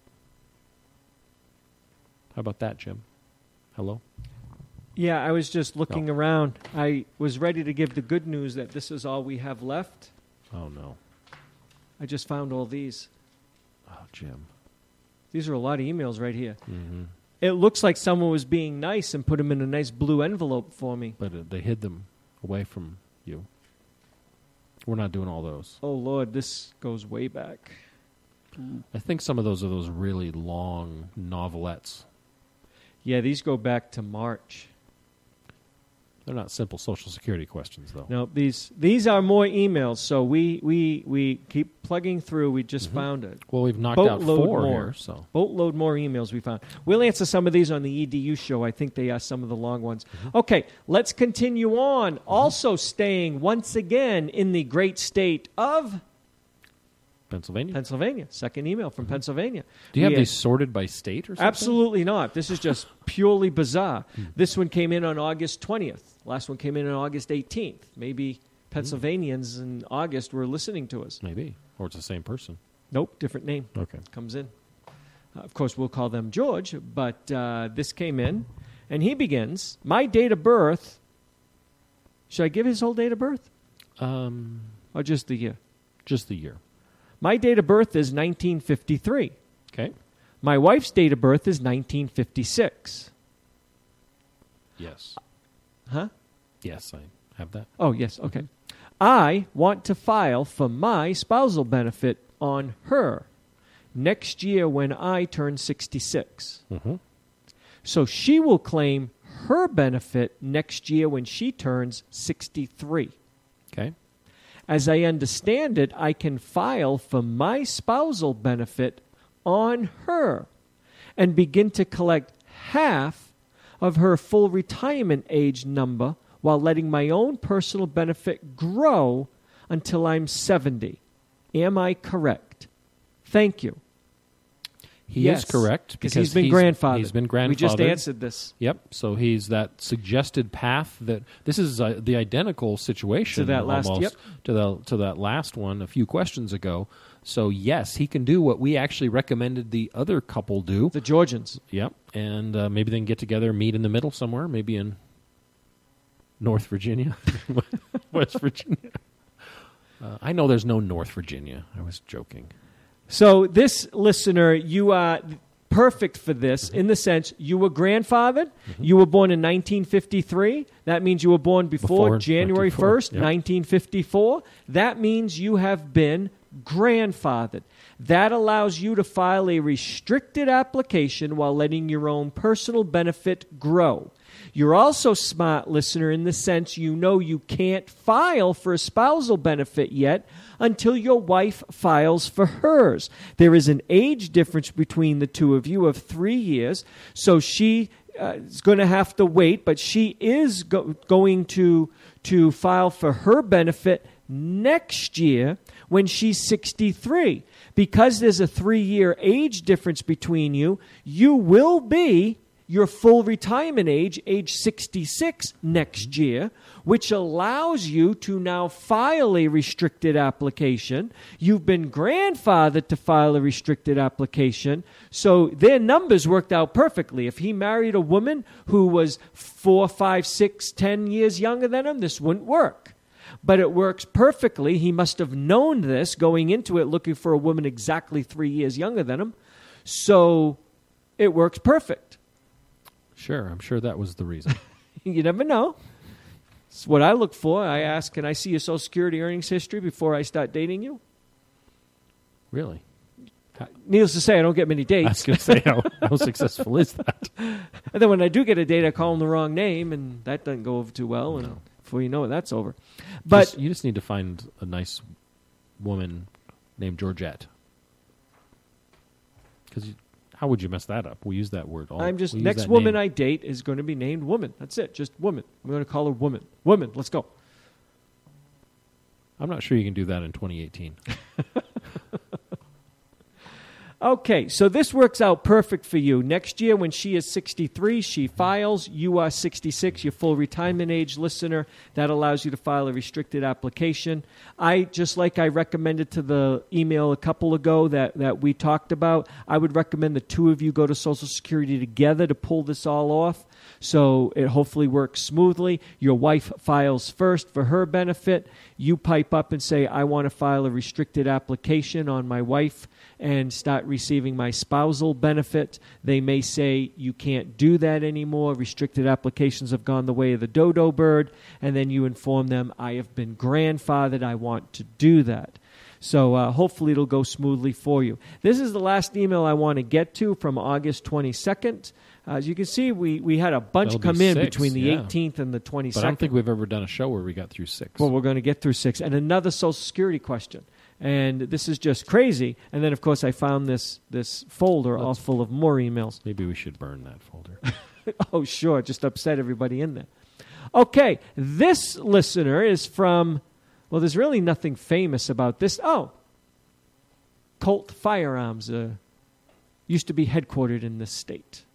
How about that, Jim? Hello? Yeah, I was just looking around. I was ready to give the good news that this is all we have left. Oh, no. I just found all these. Oh, Jim. These are a lot of emails right here. Mm-hmm. It looks like someone was being nice and put them in a nice blue envelope for me. But they hid them away from you. We're not doing all those. Oh, Lord, this goes way back. I think some of those are those really long novelettes. Yeah, these go back to March. They're not simple Social Security questions, though. No, these are more emails, so we keep plugging through. We just found it. Well, we've knocked out four more. here, so. Boatload more emails we found. We'll answer some of these on the EDU show. I think they are some of the long ones. Okay, let's continue on. Also staying once again in the great state of Pennsylvania. Pennsylvania. Second email from Pennsylvania. Do you have We these sorted by state or something? Absolutely not. This is just purely bizarre. This one came in on August 20th. Last one came in on August 18th. Maybe Pennsylvanians in August were listening to us. Maybe. Or it's the same person. Nope, different name. Okay. Comes in. Of course, we'll call them George, but this came in, and he begins, my date of birth. Should I give his whole date of birth? Or just the year? Just the year. My date of birth is 1953. Okay. My wife's date of birth is 1956. Yes. Huh? Yes, I have that. Oh, yes, okay. I want to file for my spousal benefit on her next year when I turn 66. Mm-hmm. So she will claim her benefit next year when she turns 63. Okay. As I understand it, I can file for my spousal benefit on her and begin to collect half of her full retirement age number while letting my own personal benefit grow until I'm 70. Am I correct? Thank you. He is correct because he's been grandfathered. He's been grandfathered. We just answered this. Yep. So he's that suggested path that this is the identical situation To that last- almost yep. to that last one a few questions ago. So yes, he can do what we actually recommended the other couple do. The Georgians. Yep. And maybe they can get together, meet in the middle somewhere, maybe in North Virginia, West Virginia. I know there's no North Virginia. I was joking. So this listener, you are perfect for this in the sense you were grandfathered. You were born in 1953. That means you were born before January 1st, 1954. That means you have been grandfathered. That allows you to file a restricted application while letting your own personal benefit grow. You're also smart, listener, in the sense you know you can't file for a spousal benefit yet until your wife files for hers. There is an age difference between the two of you of 3 years, so she is going to have to wait, but she is going to file for her benefit next year when she's 63. Because there's a 3-year age difference between you, you will be your full retirement age 66 next year, which allows you to now file a restricted application. You've been grandfathered to file a restricted application, so their numbers worked out perfectly. If he married a woman who was 4, 5, 6, 10 years younger than him, this wouldn't work. But it works perfectly. He must have known this going into it, looking for a woman exactly 3 years younger than him. So it works perfect. Sure, I'm sure that was the reason. You never know. It's what I look for. I ask, can I see your Social Security earnings history before I start dating you? Really? Needless to say, I don't get many dates. I was going to say, how successful is that? And then when I do get a date, I call them the wrong name, and that doesn't go over too well. And before you know it, that's over. But you just need to find a nice woman named Georgette. Because how would you mess that up? We use that word. Next woman I date is going to be named Woman. That's it, just Woman. I'm going to call her Woman. Woman, let's go. I'm not sure you can do that in 2018. Okay, so this works out perfect for you. Next year, when she is 63, she files. You are 66, your full retirement age listener. That allows you to file a restricted application. Just like I recommended to the email a couple ago that we talked about, I would recommend the two of you go to Social Security together to pull this all off. So it hopefully works smoothly. Your wife files first for her benefit. You pipe up and say, I want to file a restricted application on my wife and start receiving my spousal benefit. They may say you can't do that anymore. Restricted applications have gone the way of the dodo bird. And then you inform them, I have been grandfathered. I want to do that. So hopefully it'll go smoothly for you. This is the last email I want to get to from August 22nd. As you can see, we had a bunch come in between the 18th and the 22nd. But I don't think we've ever done a show where we got through 6. Well, we're going to get through 6. And another Social Security question. And this is just crazy. And then, of course, I found this folder all full of more emails. Maybe we should burn that folder. Oh, sure. Just upset everybody in there. Okay. This listener is from, well, there's really nothing famous about this. Oh, Colt Firearms used to be headquartered in this state?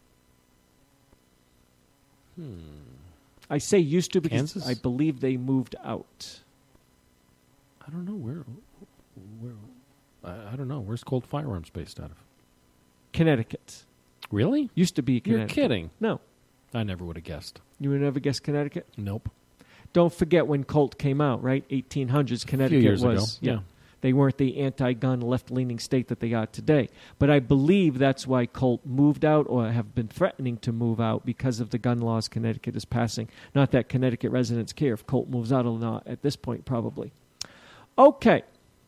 I say used to because Kansas? I believe they moved out. I don't know where I don't know. Where's Colt Firearms based out of? Connecticut. Really? Used to be Connecticut. You're kidding. No. I never would have guessed. You would never guess Connecticut? Nope. Don't forget when Colt came out, right? 1800s. Connecticut years was. ago. Yeah. They weren't the anti-gun, left-leaning state that they are today. But I believe that's why Colt moved out or have been threatening to move out because of the gun laws Connecticut is passing. Not that Connecticut residents care if Colt moves out or not at this point, probably. Okay.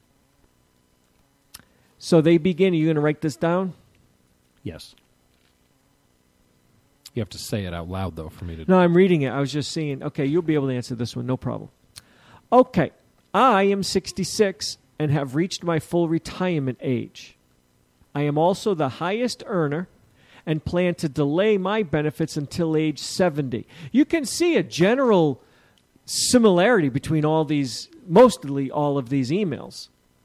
So they begin. Are you going to write this down? Yes. You have to say it out loud, though, for me to... No, I'm reading it. I was just saying, okay, you'll be able to answer this one. No problem. Okay. I am 66 and have reached my full retirement age. I am also the highest earner and plan to delay my benefits until age 70. You can see a general similarity between mostly all of these emails.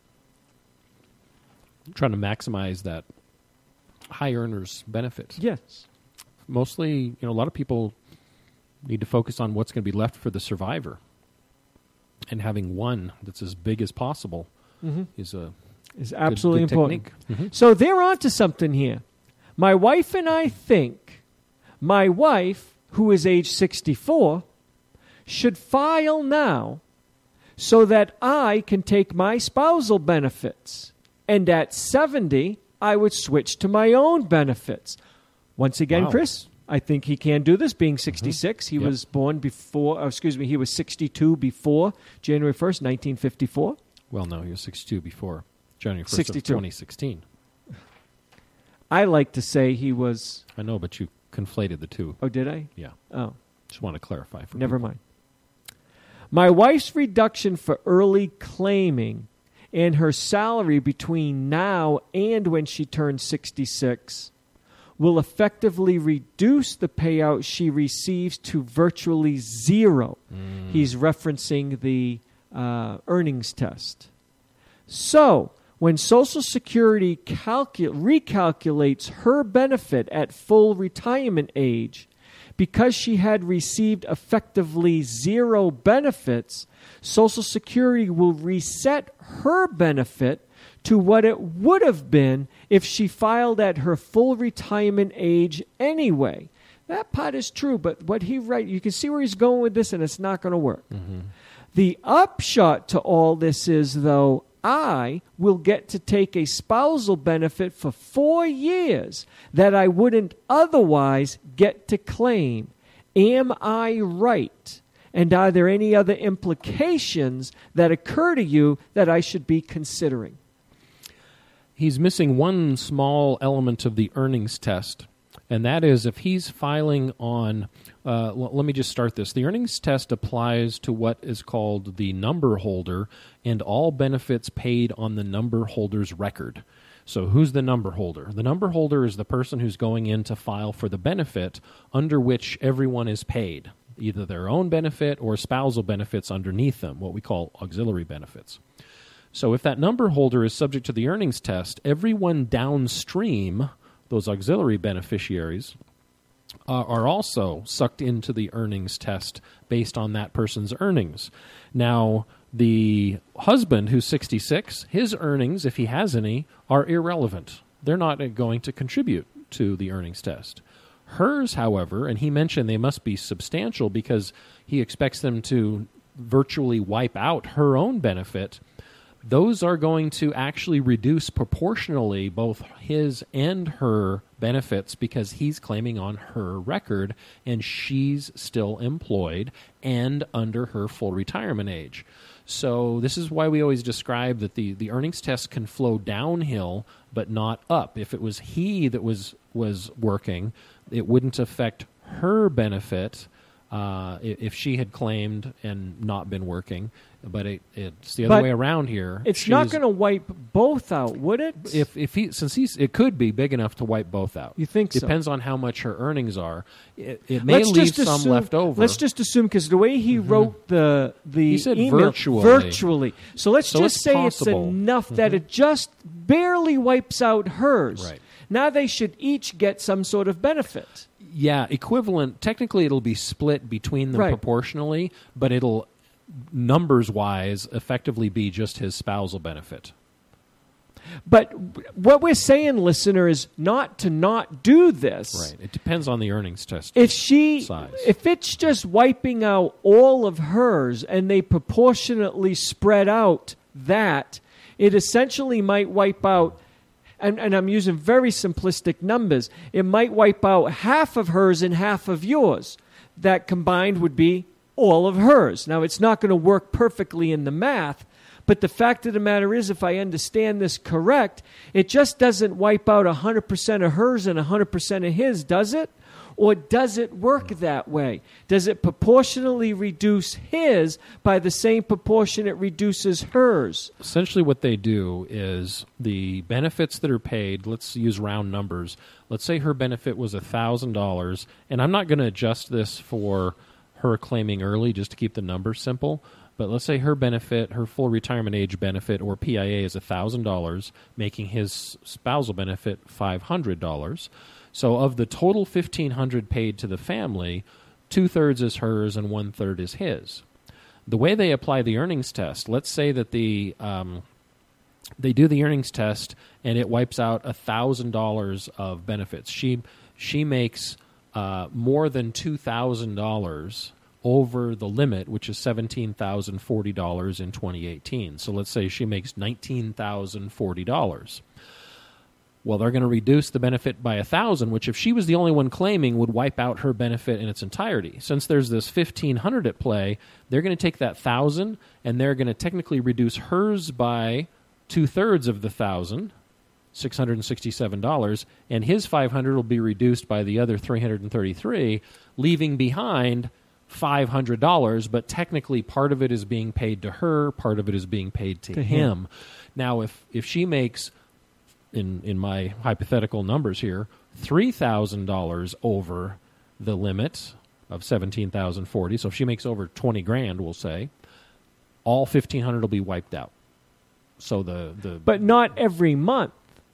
Trying to maximize that high earners benefit. Yes. Mostly, a lot of people need to focus on what's going to be left for the survivor. And having one that's as big as possible is absolutely good important. technique. So they're onto something here. My wife and I think my wife, who is age 64, should file now so that I can take my spousal benefits. And at 70, I would switch to my own benefits. Once again, Wow. Chris, I think he can do this, being 66. He was born before, he was 62 before January 1st, 1954. Well, no, he was 62 before January 1st 62. of 2016. I like to say he was... I know, but you conflated the two. Oh, did I? Yeah. Oh, Just want to clarify. For never people. mind. My wife's reduction for early claiming and her salary between now and when she turns 66 will effectively reduce the payout she receives to virtually zero. He's referencing the earnings test. So, when Social Security recalculates her benefit at full retirement age, because she had received effectively zero benefits, Social Security will reset her benefit to what it would have been if she filed at her full retirement age anyway. That part is true, but what he writes, you can see where he's going with this, and it's not going to work. The upshot to all this is, though, I will get to take a spousal benefit for 4 years that I wouldn't otherwise get to claim. Am I right? And are there any other implications that occur to you that I should be considering? He's missing one small element of the earnings test, and that is if he's filing on, let me just start this. The earnings test applies to what is called the number holder and all benefits paid on the number holder's record. So who's the number holder? The number holder is the person who's going in to file for the benefit under which everyone is paid, either their own benefit or spousal benefits underneath them, what we call auxiliary benefits. So if that number holder is subject to the earnings test, everyone downstream, those auxiliary beneficiaries, are also sucked into the earnings test based on that person's earnings. Now, the husband who's 66, his earnings, if he has any, are irrelevant. They're not going to contribute to the earnings test. Hers, however, and he mentioned they must be substantial because he expects them to virtually wipe out her own benefit. Those are going to actually reduce proportionally both his and her benefits because he's claiming on her record and she's still employed and under her full retirement age. So this is why we always describe that the earnings test can flow downhill but not up. If it was he that was working, it wouldn't affect her benefit if she had claimed and not been working. But it's the other way around here. It's not going to wipe both out, would it? It could be big enough to wipe both out. You think so? Depends on how much her earnings are. It may leave some left over. Let's just assume, because the way he wrote the he said email, virtually. So let's just say possible. it's enough that it just barely wipes out hers. Right. Now they should each get some sort of benefit. Yeah, equivalent. Technically, it'll be split between them proportionally, but it'll, numbers-wise, effectively be just his spousal benefit. But what we're saying, listener, is not to not do this. Right. It depends on the earnings test size. If it's just wiping out all of hers and they proportionately spread out that, it essentially might wipe out, and I'm using very simplistic numbers, it might wipe out half of hers and half of yours. That combined would be all of hers. Now, it's not going to work perfectly in the math, but the fact of the matter is, if I understand this correct, it just doesn't wipe out 100% of hers and 100% of his, does it? Or does it work that way? Does it proportionally reduce his by the same proportion it reduces hers? Essentially what they do is the benefits that are paid, let's use round numbers. Let's say her benefit was $1,000, and I'm not going to adjust this for her claiming early just to keep the numbers simple. But let's say her benefit, her full retirement age benefit, or PIA, is $1,000, making his spousal benefit $500. So of the total $1,500 paid to the family, 2/3 is hers and 1/3 is his. The way they apply the earnings test, let's say that they do the earnings test and it wipes out $1,000 of benefits. She makes more than $2,000 over the limit, which is $17,040 in 2018. So let's say she makes $19,040. Well, they're going to reduce the benefit by $1,000, which if she was the only one claiming would wipe out her benefit in its entirety. Since there's this $1,500 at play, they're going to take that $1,000 and they're going to technically reduce hers by 2/3 of the $1,000, $667, and his $500 will be reduced by the other $333, leaving behind $500, but technically part of it is being paid to her, part of it is being paid to him. Now, if she makes, in my hypothetical numbers here, $3,000 over the limit of $17,040, so if she makes over $20,000, we'll say, all $1,500 will be wiped out. So but not every month.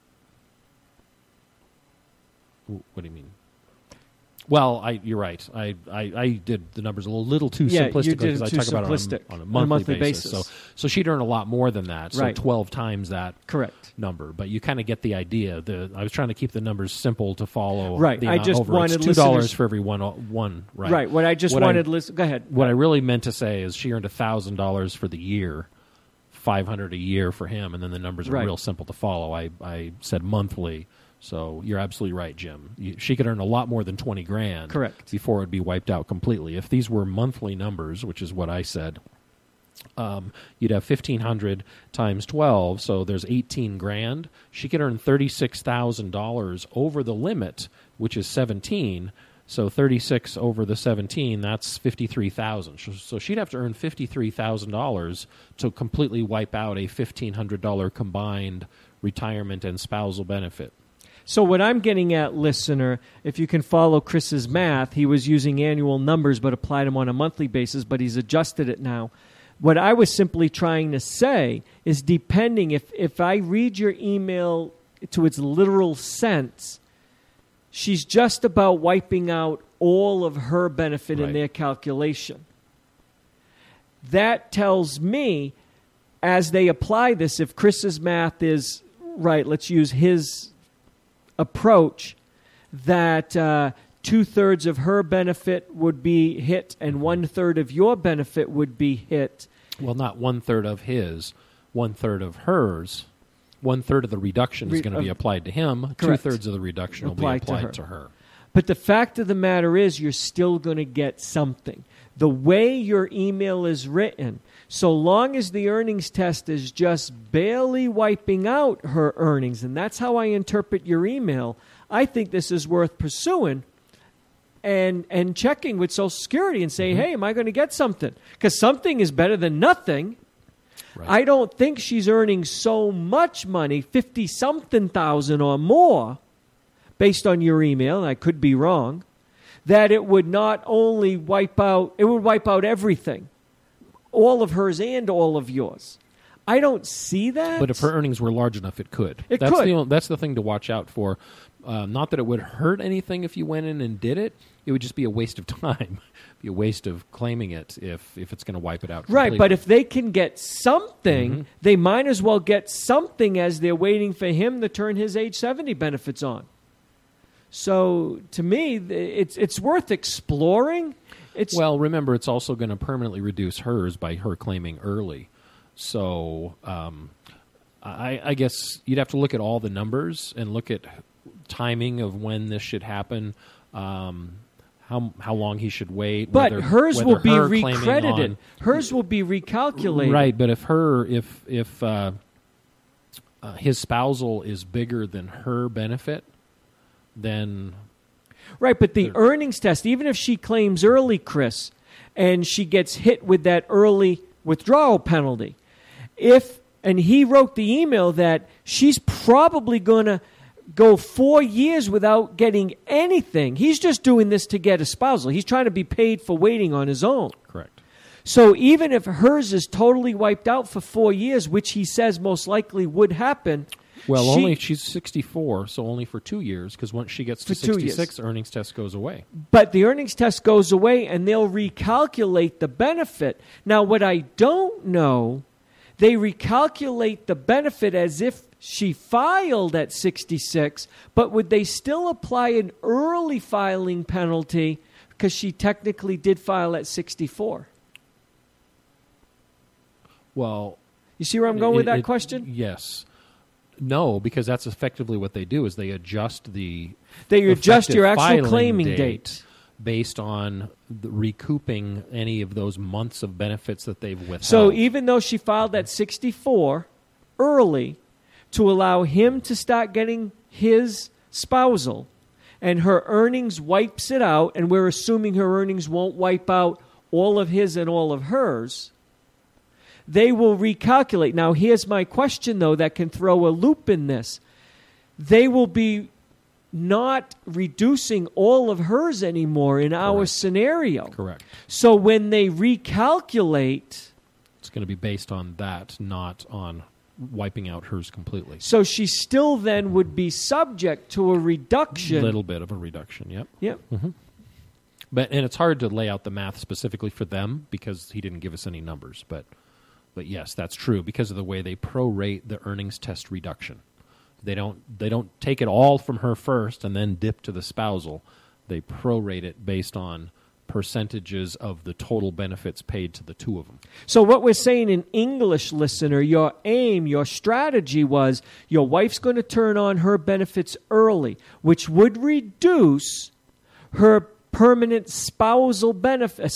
What do you mean? Well, you're right. I did the numbers a little too simplistic because I talk about it on a monthly basis. So she'd earn a lot more than that. So 12 times that number. But you kind of get the idea. I was trying to keep the numbers simple to follow. Right. I just wanted $2 for every one. Right. Right. What I just wanted. Go ahead. What I really meant to say is she earned $1,000 for the year, $500 a year for him, and then the numbers are real simple to follow. I said monthly. So you're absolutely right, Jim. She could earn a lot more than $20,000 before it would be wiped out completely. If these were monthly numbers, which is what I said, you'd have $1,500 times 12, so there's $18,000. She could earn $36,000 over the limit, which is 17. So 36 over the 17, that's $53,000. So she'd have to earn $53,000 to completely wipe out a $1,500 combined retirement and spousal benefit. So what I'm getting at, listener, if you can follow Chris's math, he was using annual numbers but applied them on a monthly basis, but he's adjusted it now. What I was simply trying to say is, depending, if I read your email to its literal sense, she's just about wiping out all of her benefit in their calculation. That tells me, as they apply this, if Chris's math is right, let's use his approach, that 2/3 of her benefit would be hit and 1/3 of your benefit would be hit. Well, not 1/3 of his, 1/3 of hers. 1/3 of the reduction is going to be applied to him. Correct. 2/3 of the reduction will be applied to her. But the fact of the matter is, you're still going to get something. The way your email is written, so long as the earnings test is just barely wiping out her earnings, and that's how I interpret your email, I think this is worth pursuing and checking with Social Security and saying, hey, am I going to get something? Because something is better than nothing. Right. I don't think she's earning so much money, 50-something thousand or more, based on your email, I could be wrong, that it would not only wipe out, it would wipe out everything, all of hers and all of yours. I don't see that. But if her earnings were large enough, it could. It could. That's the thing to watch out for. Not that it would hurt anything if you went in and did it. It would just be a waste of time, be a waste of claiming it if it's going to wipe it out completely. Right, but if they can get something, they might as well get something as they're waiting for him to turn his age 70 benefits on. So, to me, it's worth exploring. Well, remember, it's also going to permanently reduce hers by her claiming early. So, I guess you'd have to look at all the numbers and look at timing of when this should happen, how long he should wait. But hers will be recredited. recredited. Hers will be recalculated. Right, but if his spousal is bigger than her benefit, then... Right, but the earnings test, even if she claims early, Chris, and she gets hit with that early withdrawal penalty, and he wrote the email that she's probably going to go 4 years without getting anything. He's just doing this to get a spousal. He's trying to be paid for waiting on his own. Correct. So even if hers is totally wiped out for 4 years, which he says most likely would happen... Well, only she's 64, so only for 2 years, because once she gets to 66, earnings test goes away. But the earnings test goes away, and they'll recalculate the benefit. Now, what I don't know, they recalculate the benefit as if she filed at 66, but would they still apply an early filing penalty because she technically did file at 64? Well... You see where I'm going with that question? Yes. No, because that's effectively what they do, is they adjust your actual claiming date based on recouping any of those months of benefits that they've withheld. So even though she filed at 64 early to allow him to start getting his spousal, and her earnings wipes it out, and we're assuming her earnings won't wipe out all of his and all of hers, they will recalculate. Now, here's my question, though, that can throw a loop in this. They will be not reducing all of hers anymore in our scenario. Correct. So when they recalculate... It's going to be based on that, not on wiping out hers completely. So she still then would be subject to a reduction. A little bit of a reduction, yep. Yep. Mm-hmm. And it's hard to lay out the math specifically for them because he didn't give us any numbers, But yes, that's true because of the way they prorate the earnings test reduction. They don't take it all from her first and then dip to the spousal. They prorate it based on percentages of the total benefits paid to the two of them. So what we're saying in English, listener, your aim, your strategy was your wife's going to turn on her benefits early, which would reduce her permanent spousal benefits.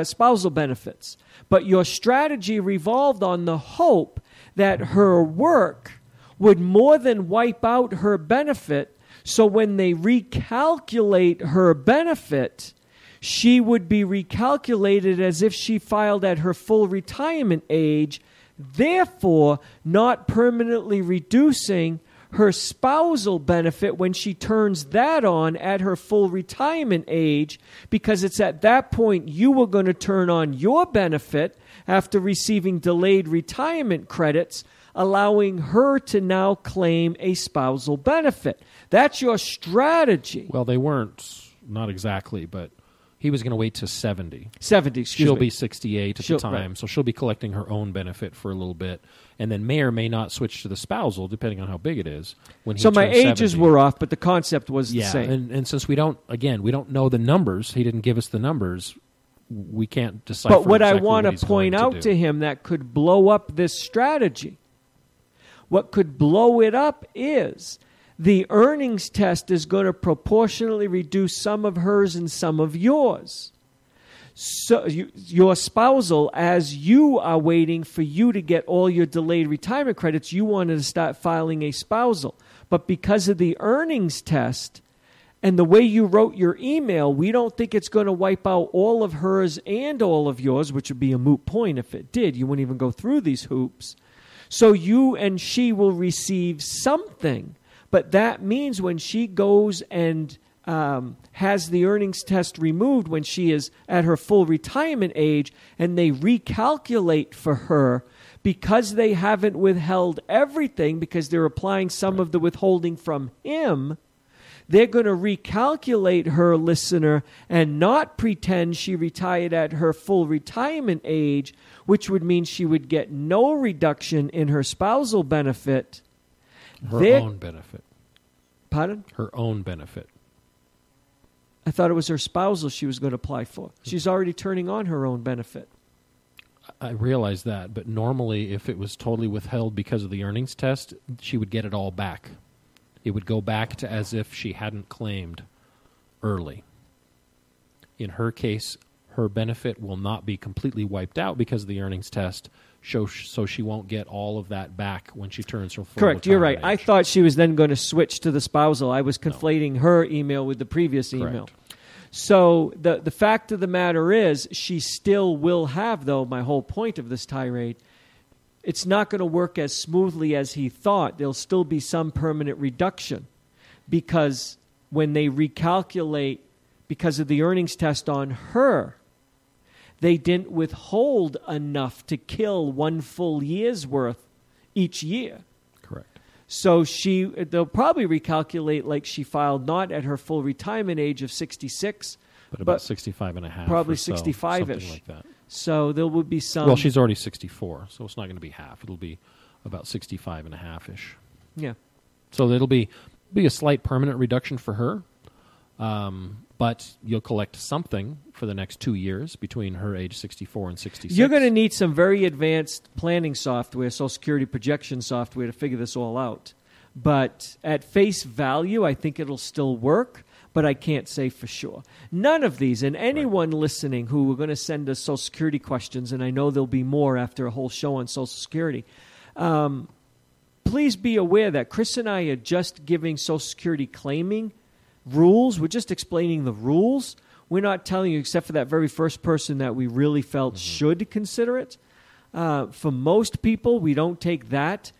But your strategy revolved on the hope that her work would more than wipe out her benefit, so when they recalculate her benefit, she would be recalculated as if she filed at her full retirement age, therefore not permanently reducing her spousal benefit when she turns that on at her full retirement age, because it's at that point you were going to turn on your benefit after receiving delayed retirement credits, allowing her to now claim a spousal benefit. That's your strategy. Well, they weren't, not exactly, but he was going to wait to 70. 70, She'll be 68 at the time, so she'll be collecting her own benefit for a little bit, and then may or may not switch to the spousal, depending on how big it is. So my ages were off, but the concept was the same. And since we don't know the numbers, he didn't give us the numbers, we can't decipher But what exactly I want to point out to him that could blow up this strategy, what could blow it up is the earnings test is going to proportionally reduce some of hers and some of yours. So your spousal, as you are waiting for you to get all your delayed retirement credits, you wanted to start filing a spousal. But because of the earnings test, And the way you wrote your email, we don't think it's going to wipe out all of hers and all of yours, which would be a moot point if it did. You wouldn't even go through these hoops. So you and she will receive something. But that means when she goes and has the earnings test removed when she is at her full retirement age and they recalculate for her, because they haven't withheld everything, because they're applying some of the withholding from him, they're going to recalculate her, listener, and not pretend she retired at her full retirement age, which would mean she would get no reduction in her spousal benefit. Her own benefit. Pardon? Her own benefit. I thought it was her spousal she was going to apply for. She's already turning on her own benefit. I realize that, but normally if it was totally withheld because of the earnings test, she would get it all back. It would go back to as if she hadn't claimed early. In her case, her benefit will not be completely wiped out because of the earnings test, so she won't get all of that back when she turns her full Correct, you're right. retirement I age. thought she was then going to switch to the spousal. I was conflating her email with the previous email. Correct. So the fact of the matter is, she still will have, though, my whole point of this tirade, it's not going to work as smoothly as he thought. There'll still be some permanent reduction because when they recalculate because of the earnings test on her, they didn't withhold enough to kill 1 full year's worth each year. Correct. So they'll probably recalculate like she filed not at her full retirement age of 66, But about 65 and a half. probably or so, 65-ish. Something like that. So there will be some... Well, she's already 64, so it's not going to be half. It'll be about 65 and a half-ish. Yeah. So it'll be a slight permanent reduction for her, but you'll collect something for the next 2 years between her age 64 and 66. You're going to need some very advanced planning software, Social Security projection software, to figure this all out. But at face value, I think it'll still work, but I can't say for sure. None of these, and anyone listening who are going to send us Social Security questions, and I know there'll be more after a whole show on Social Security, please be aware that Chris and I are just giving Social Security claiming rules. We're just explaining the rules. We're not telling you, except for that very first person that we really felt should consider it. For most people, we don't take that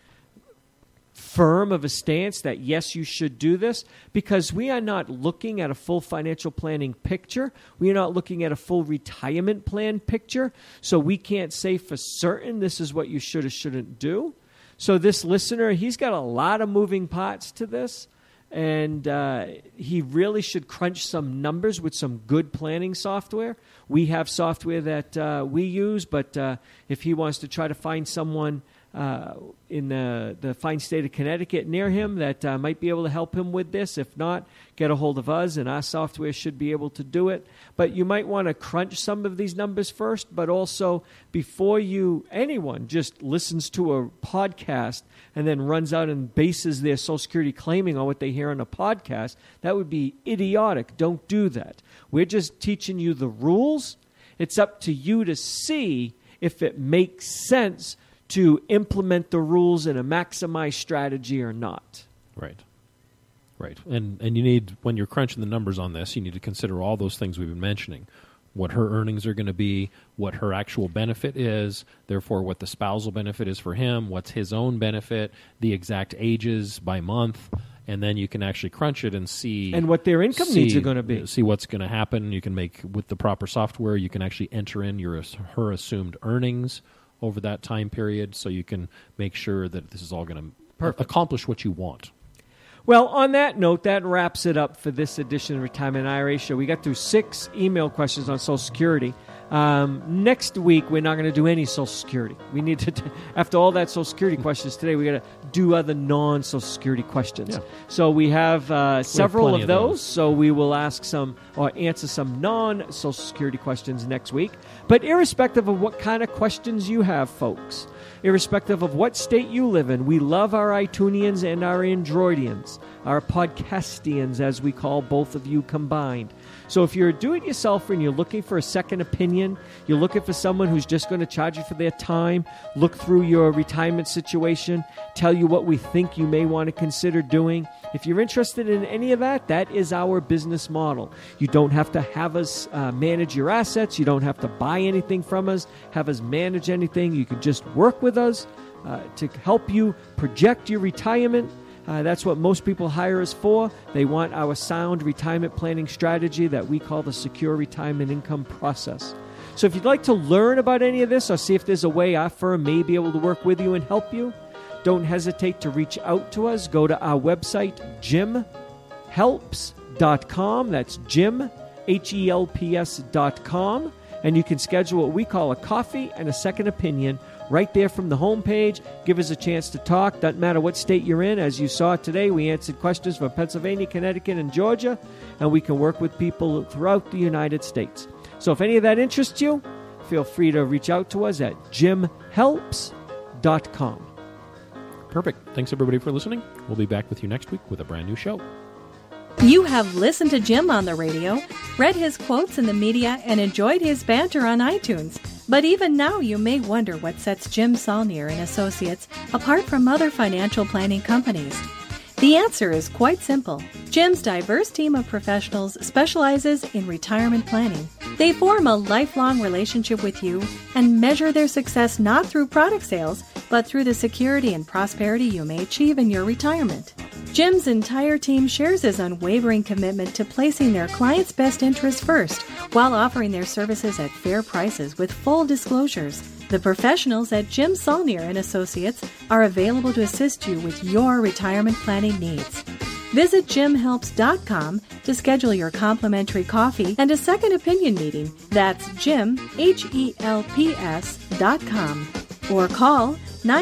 firm of a stance that, yes, you should do this, because we are not looking at a full financial planning picture. We are not looking at a full retirement plan picture. So we can't say for certain this is what you should or shouldn't do. So this listener, he's got a lot of moving parts to this. And he really should crunch some numbers with some good planning software. We have software that we use, but if he wants to try to find someone in the fine state of Connecticut near him that might be able to help him with this, if not, get a hold of us, and our software should be able to do it. But you might want to crunch some of these numbers first, but also before anyone just listens to a podcast and then runs out and bases their Social Security claiming on what they hear on a podcast, that would be idiotic. Don't do that. We're just teaching you the rules. It's up to you to see if it makes sense to implement the rules in a maximized strategy or not. Right. And you need, when you're crunching the numbers on this, you need to consider all those things we've been mentioning. What her earnings are going to be, what her actual benefit is, therefore what the spousal benefit is for him, what's his own benefit, the exact ages by month, and then you can actually crunch it and see... And what their income needs are going to be. See what's going to happen. You can make, with the proper software, you can actually enter in her assumed earnings over that time period, so you can make sure that this is all going to accomplish what you want. Well, on that note, that wraps it up for this edition of Retirement IRA Show. We got through 6 email questions on Social Security. Next week, we're not going to do any Social Security. We need to, after all that Social Security questions today, we got to do other non-Social Security questions. Yeah. So we have several of those. So we will ask some or answer some non-Social Security questions next week. But irrespective of what kind of questions you have, folks, irrespective of what state you live in, we love our iTunians and our Androidians, our podcastians, as we call both of you combined. So if you're a do-it-yourselfer and you're looking for a second opinion, you're looking for someone who's just going to charge you for their time, look through your retirement situation, tell you what we think you may want to consider doing. If you're interested in any of that, that is our business model. You don't have to have us manage your assets. You don't have to buy anything from us, have us manage anything. You can just work with us to help you project your retirement. That's what most people hire us for. They want our sound retirement planning strategy that we call the Secure Retirement Income Process. So if you'd like to learn about any of this or see if there's a way our firm may be able to work with you and help you, don't hesitate to reach out to us. Go to our website, jimhelps.com. That's Jim, HELPS.com. And you can schedule what we call a coffee and a second opinion right there from the homepage. Give us a chance to talk. Doesn't matter what state you're in. As you saw today, we answered questions from Pennsylvania, Connecticut, and Georgia, and we can work with people throughout the United States. So if any of that interests you, feel free to reach out to us at jimhelps.com. Perfect. Thanks, everybody, for listening. We'll be back with you next week with a brand new show. You have listened to Jim on the radio, read his quotes in the media, and enjoyed his banter on iTunes. But even now, you may wonder what sets Jim Saulnier and Associates apart from other financial planning companies. The answer is quite simple. Jim's diverse team of professionals specializes in retirement planning. They form a lifelong relationship with you and measure their success not through product sales, but through the security and prosperity you may achieve in your retirement. Jim's entire team shares his unwavering commitment to placing their clients' best interests first while offering their services at fair prices with full disclosures. The professionals at Jim Saulnier and Associates are available to assist you with your retirement planning needs. Visit jimhelps.com to schedule your complimentary coffee and a second opinion meeting. That's Jim, HELPS.com. Or call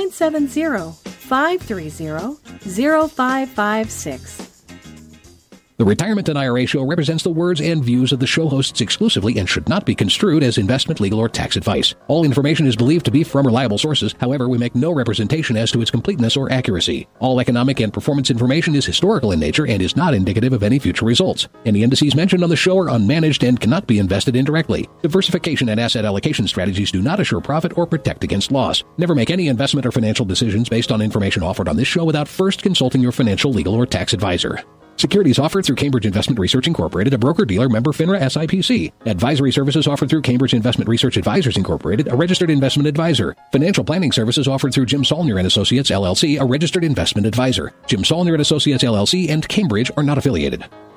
970-530-0556. The Retirement and IRA Show represents the words and views of the show hosts exclusively and should not be construed as investment, legal, or tax advice. All information is believed to be from reliable sources. However, we make no representation as to its completeness or accuracy. All economic and performance information is historical in nature and is not indicative of any future results. Any indices mentioned on the show are unmanaged and cannot be invested indirectly. Diversification and asset allocation strategies do not assure profit or protect against loss. Never make any investment or financial decisions based on information offered on this show without first consulting your financial, legal, or tax advisor. Securities offered through Cambridge Investment Research Incorporated, a broker-dealer member FINRA SIPC. Advisory services offered through Cambridge Investment Research Advisors Incorporated, a registered investment advisor. Financial planning services offered through Jim Saulnier and Associates, LLC, a registered investment advisor. Jim Saulnier and Associates, LLC, and Cambridge are not affiliated.